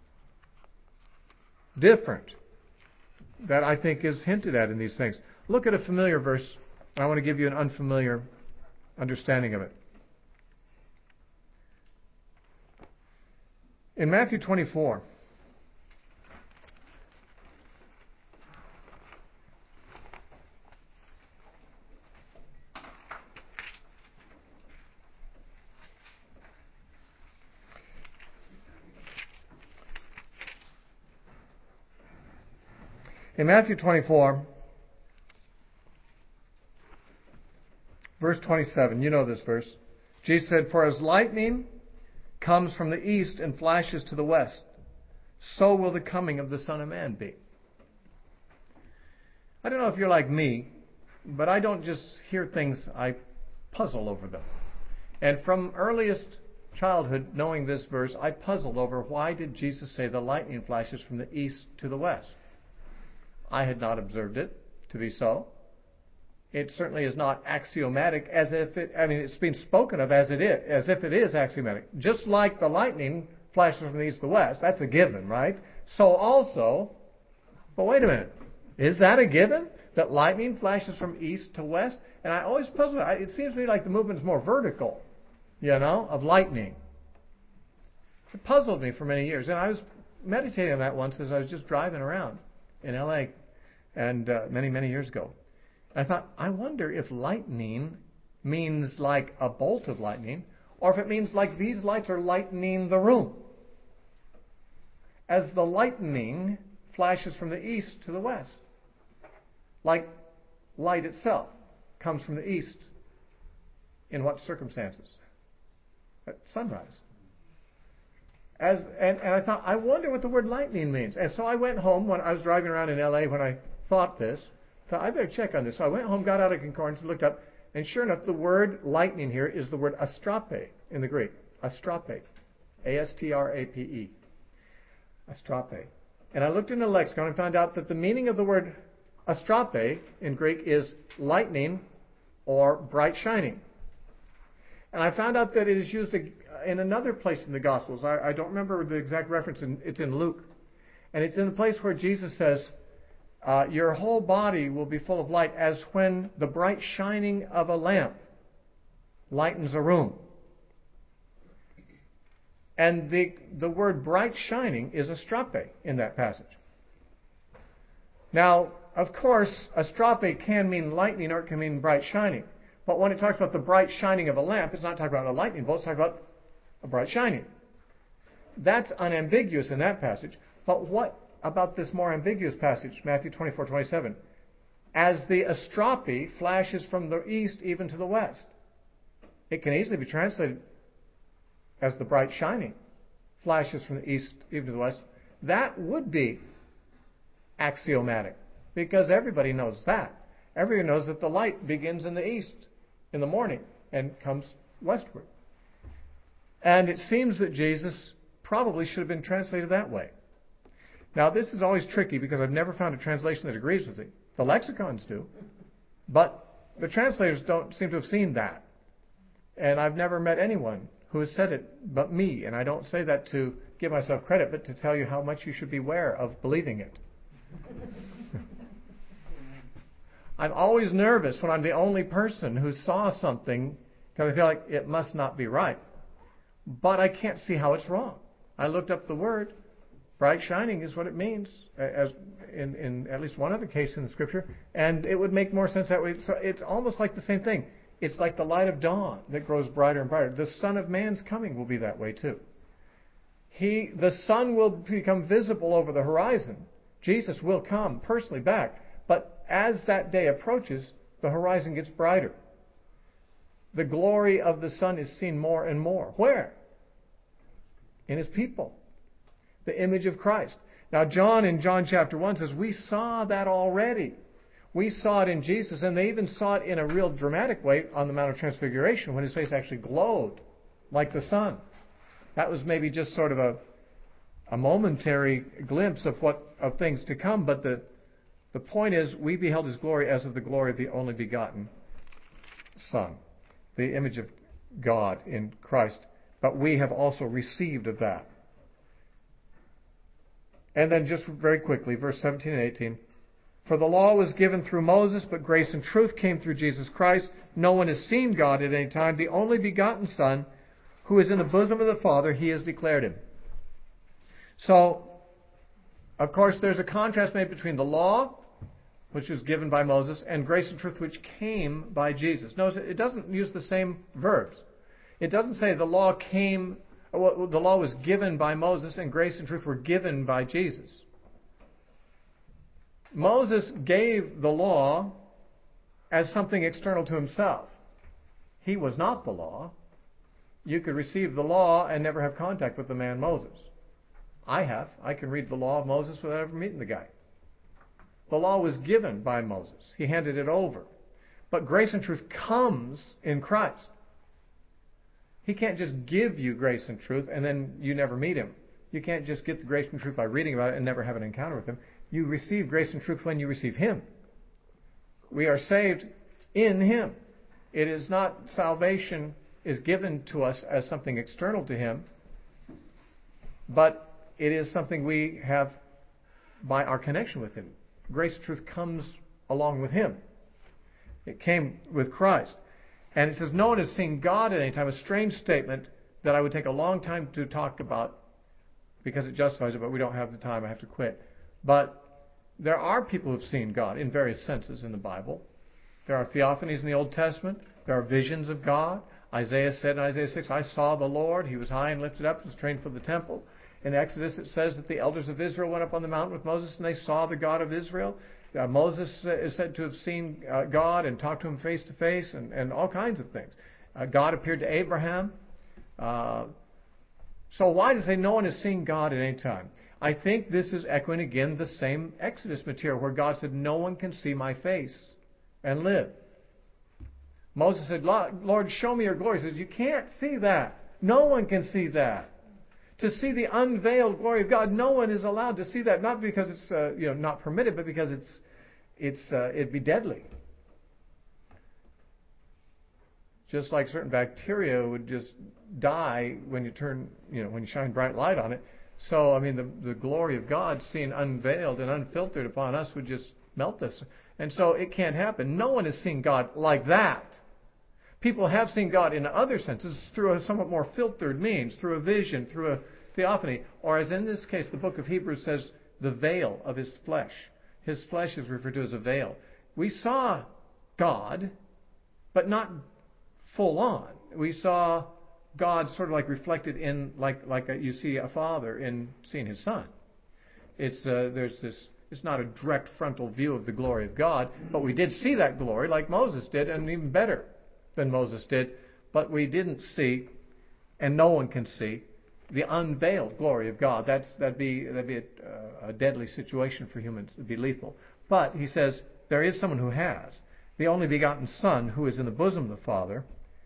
A: different that I think is hinted at in these things. Look at a familiar verse. I want to give you an unfamiliar understanding of it. In Matthew twenty-four, In Matthew twenty-four, verse twenty-seven, you know this verse. Jesus said, for as lightning comes from the east and flashes to the west, so will the coming of the Son of Man be. I don't know if you're like me, but I don't just hear things, I puzzle over them. And from earliest childhood, knowing this verse, I puzzled over why did Jesus say the lightning flashes from the east to the west? I had not observed it to be so. It certainly is not axiomatic as if it, I mean, it's been spoken of as it is, as if it is axiomatic. Just like the lightning flashes from the east to the west, that's a given, right? So also, but wait a minute, is that a given? That lightning flashes from east to west? And I always puzzle, it seems to me like the movement is more vertical, you know, of lightning. It puzzled me for many years. And I was meditating on that once as I was just driving around in L A and uh, many, many years ago. I thought, I wonder if lightning means like a bolt of lightning, or if it means like these lights are lightening the room. As the lightning flashes from the east to the west. Like light itself comes from the east. In what circumstances? At sunrise. As and, and I thought, I wonder what the word lightning means. And so I went home when I was driving around in L A when I thought this. Thought, I better check on this. So I went home, got out a concordance, looked up, and sure enough, the word lightning here is the word astrape in the Greek. Astrape. A S T R A P E. Astrape. And I looked in the lexicon and found out that the meaning of the word astrape in Greek is lightning or bright shining. And I found out that it is used in another place in the Gospels. I, I don't remember the exact reference. In, it's in Luke. And it's in the place where Jesus says, uh, your whole body will be full of light as when the bright shining of a lamp lightens a room. And the, the word bright shining is astrape in that passage. Now, of course, astrape can mean lightning or it can mean bright shining. But when it talks about the bright shining of a lamp, it's not talking about a lightning bolt, it's talking about a bright shining. That's unambiguous in that passage. But what about this more ambiguous passage, Matthew twenty-four twenty-seven? As the astrape flashes from the east even to the west. It can easily be translated as the bright shining flashes from the east even to the west. That would be axiomatic, because everybody knows that. Everyone knows that the light begins in the east in the morning and comes westward. And it seems that Jesus probably should have been translated that way. Now, this is always tricky because I've never found a translation that agrees with it. The lexicons do, but the translators don't seem to have seen that. And I've never met anyone who has said it but me. And I don't say that to give myself credit, but to tell you how much you should beware of believing it. I'm always nervous when I'm the only person who saw something because I feel like it must not be right. But I can't see how it's wrong. I looked up the word. Bright shining is what it means, as in, in at least one other case in the Scripture, and it would make more sense that way. So it's almost like the same thing. It's like the light of dawn that grows brighter and brighter. The Son of Man's coming will be that way too. He, the sun will become visible over the horizon. Jesus will come personally back. But as that day approaches, the horizon gets brighter. The glory of the sun is seen more and more. Where? In His people. The image of Christ. Now, John in John chapter one says, we saw that already. We saw it in Jesus, and they even saw it in a real dramatic way on the Mount of Transfiguration when His face actually glowed like the sun. That was maybe just sort of a, a momentary glimpse of what of things to come, but the The point is, we beheld His glory as of the glory of the only begotten Son, the image of God in Christ. But we have also received of that. And then just very quickly, verse seventeen and eighteen. For the law was given through Moses, but grace and truth came through Jesus Christ. No one has seen God at any time. The only begotten Son, who is in the bosom of the Father, He has declared Him. So, of course, there's a contrast made between the law, which was given by Moses, and grace and truth, which came by Jesus. Notice it doesn't use the same verbs. It doesn't say the law came, well, the law was given by Moses, and grace and truth were given by Jesus. Moses gave the law as something external to himself. He was not the law. You could receive the law and never have contact with the man Moses. I have. I can read the law of Moses without ever meeting the guy. The law was given by Moses. He handed it over. But grace and truth comes in Christ. He can't just give you grace and truth and then you never meet him. You can't just get the grace and truth by reading about it and never have an encounter with him. You receive grace and truth when you receive him. We are saved in him. It is not salvation is given to us as something external to him, but it is something we have by our connection with him. Grace and truth comes along with him. It came with Christ. And it says, no one has seen God at any time. A strange statement that I would take a long time to talk about because it justifies it, but we don't have the time. I have to quit. But there are people who have seen God in various senses in the Bible. There are theophanies in the Old Testament. There are visions of God. Isaiah said in Isaiah six, I saw the Lord. He was high and lifted up, was trained for the temple. In Exodus it says that the elders of Israel went up on the mountain with Moses and they saw the God of Israel. Uh, Moses uh, is said to have seen uh, God and talked to him face to face and, and all kinds of things. Uh, God appeared to Abraham. Uh, so why does it say no one has seen God at any time? I think this is echoing again the same Exodus material where God said, no one can see my face and live. Moses said, Lord, show me your glory. He says, you can't see that. No one can see that. To see the unveiled glory of God, no one is allowed to see that. Not because it's uh, you know not permitted, but because it's it's uh, it'd be deadly. Just like certain bacteria would just die when you turn you know when you shine bright light on it. So I mean the the glory of God seen unveiled and unfiltered upon us would just melt us. And so it can't happen. No one has seen God like that. People have seen God in other senses through a somewhat more filtered means, through a vision, through a theophany, or as in this case the book of Hebrews says, the veil of his flesh. His flesh is referred to as a veil. We saw God, but not full on. We saw God sort of like reflected in, like like a, you see a father in seeing his son. It's uh, there's this. It's not a direct frontal view of the glory of God, but we did see that glory like Moses did, and even better than Moses did, but we didn't see, and no one can see, the unveiled glory of God. That's that'd be that'd be a, uh, a deadly situation for humans. It'd be lethal. But he says there is someone who has the only begotten Son, who is in the bosom of the Father.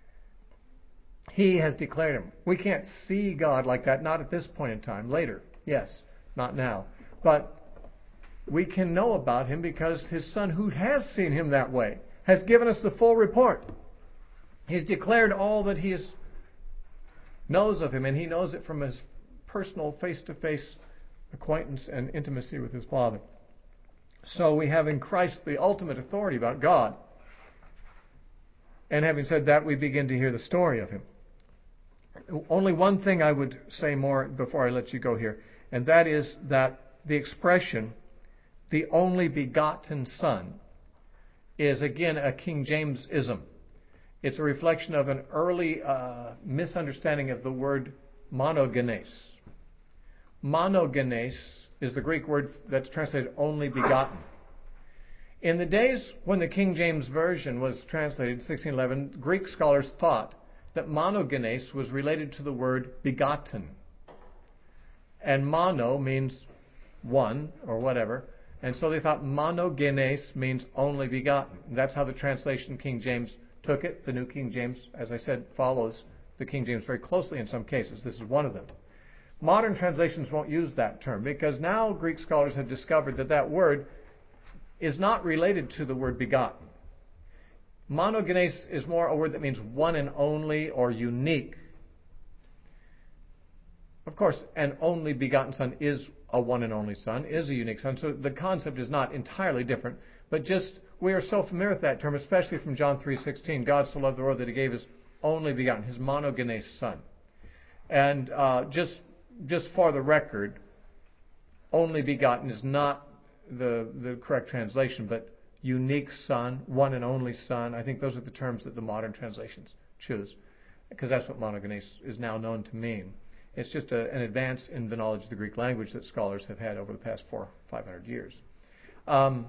A: He has declared him. We can't see God like that, not at this point in time. Later, yes, not now, but we can know about him because his Son, who has seen him that way, has given us the full report. He's declared all that he is, knows of him, and he knows it from his personal face-to-face acquaintance and intimacy with his Father. So we have in Christ the ultimate authority about God. And having said that, we begin to hear the story of him. Only one thing I would say more before I let you go here, and that is that the expression, the only begotten Son, is again a King James-ism. It's a reflection of an early uh, misunderstanding of the word monogenes. Monogenes is the Greek word that's translated only begotten. In the days when the King James Version was translated in sixteen eleven, Greek scholars thought that monogenes was related to the word begotten. And mono means one or whatever. And so they thought monogenes means only begotten. And that's how the translation King James took it. The New King James, as I said, follows the King James very closely in some cases. This is one of them. Modern translations won't use that term because now Greek scholars have discovered that that word is not related to the word begotten. Monogenes is more a word that means one and only or unique. Of course, an only begotten Son is a one and only Son, is a unique Son, so the concept is not entirely different, but just we are so familiar with that term, especially from John three sixteen. God so loved the world that he gave his only begotten, his monogenes Son. And uh, just just for the record, only begotten is not the the correct translation, but unique Son, one and only Son. I think those are the terms that the modern translations choose, because that's what monogenes is now known to mean. It's just a, an advance in the knowledge of the Greek language that scholars have had over the past four, five hundred years. Um,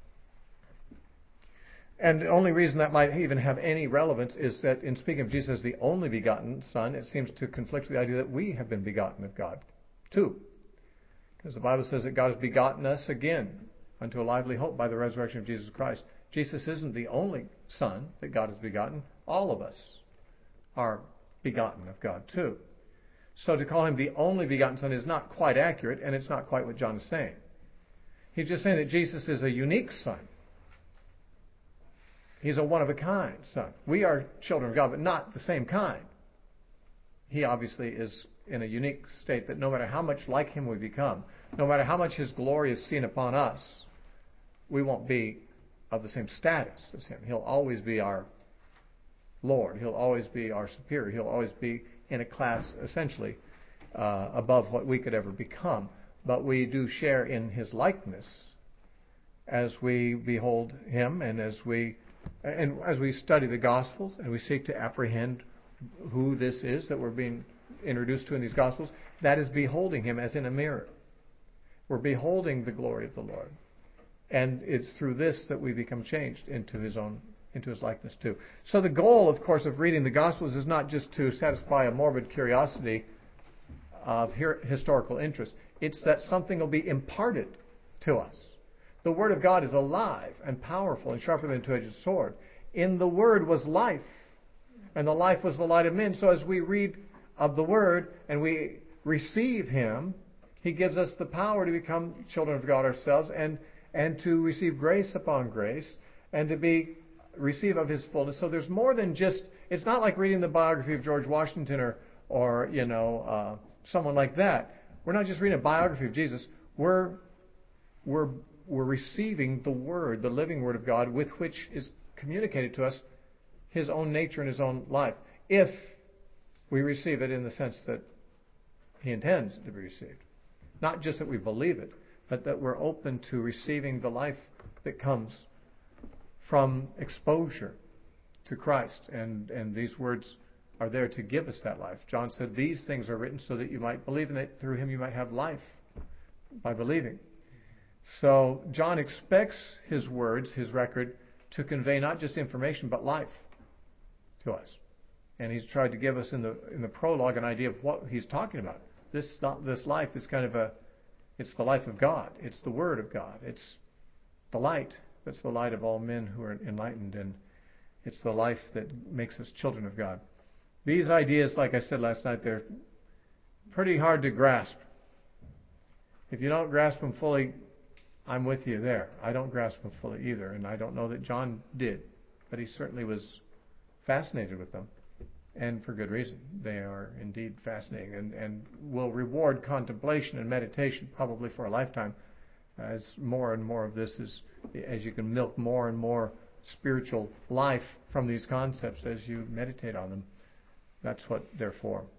A: and the only reason that might even have any relevance is that in speaking of Jesus as the only begotten Son, it seems to conflict with the idea that we have been begotten of God, too. Because the Bible says that God has begotten us again unto a lively hope by the resurrection of Jesus Christ. Jesus isn't the only Son that God has begotten. All of us are begotten of God too. So to call him the only begotten Son is not quite accurate, and it's not quite what John is saying. He's just saying that Jesus is a unique Son. He's a one-of-a-kind Son. We are children of God, but not the same kind. He obviously is in a unique state that no matter how much like him we become, no matter how much his glory is seen upon us, we won't be of the same status as him. He'll always be our Lord. He'll always be our superior. He'll always be in a class essentially uh, above what we could ever become. But we do share in his likeness as we behold him and as we and as we study the Gospels and we seek to apprehend who this is that we're being introduced to in these Gospels. That is beholding him as in a mirror. We're beholding the glory of the Lord. And it's through this that we become changed into his own, into his likeness too. So the goal, of course, of reading the Gospels is not just to satisfy a morbid curiosity of historical interest. It's that something will be imparted to us. The Word of God is alive and powerful and sharper than a two-edged sword. In the Word was life, and the life was the light of men. So as we read of the Word and we receive him, he gives us the power to become children of God ourselves and and to receive grace upon grace, and to be receive of his fullness. So there's more than just, it's not like reading the biography of George Washington or, or you know, uh, someone like that. We're not just reading a biography of Jesus. We're, we're, we're receiving the Word, the living Word of God, with which is communicated to us his own nature and his own life, if we receive it in the sense that he intends to be received. Not just that we believe it, but that we're open to receiving the life that comes from exposure to Christ. And, and these words are there to give us that life. John said, these things are written so that you might believe, and that through him you might have life by believing. So John expects his words, his record, to convey not just information, but life to us. And he's tried to give us in the in the prologue an idea of what he's talking about. This, this life is kind of a It's the life of God. It's the Word of God. It's the light that's the light of all men who are enlightened, and it's the life that makes us children of God. These ideas, like I said last night, they're pretty hard to grasp. If you don't grasp them fully, I'm with you there. I don't grasp them fully either, and I don't know that John did, but he certainly was fascinated with them. And for good reason. They are indeed fascinating and, and will reward contemplation and meditation probably for a lifetime, as more and more of this is, as you can milk more and more spiritual life from these concepts as you meditate on them. That's what they're for.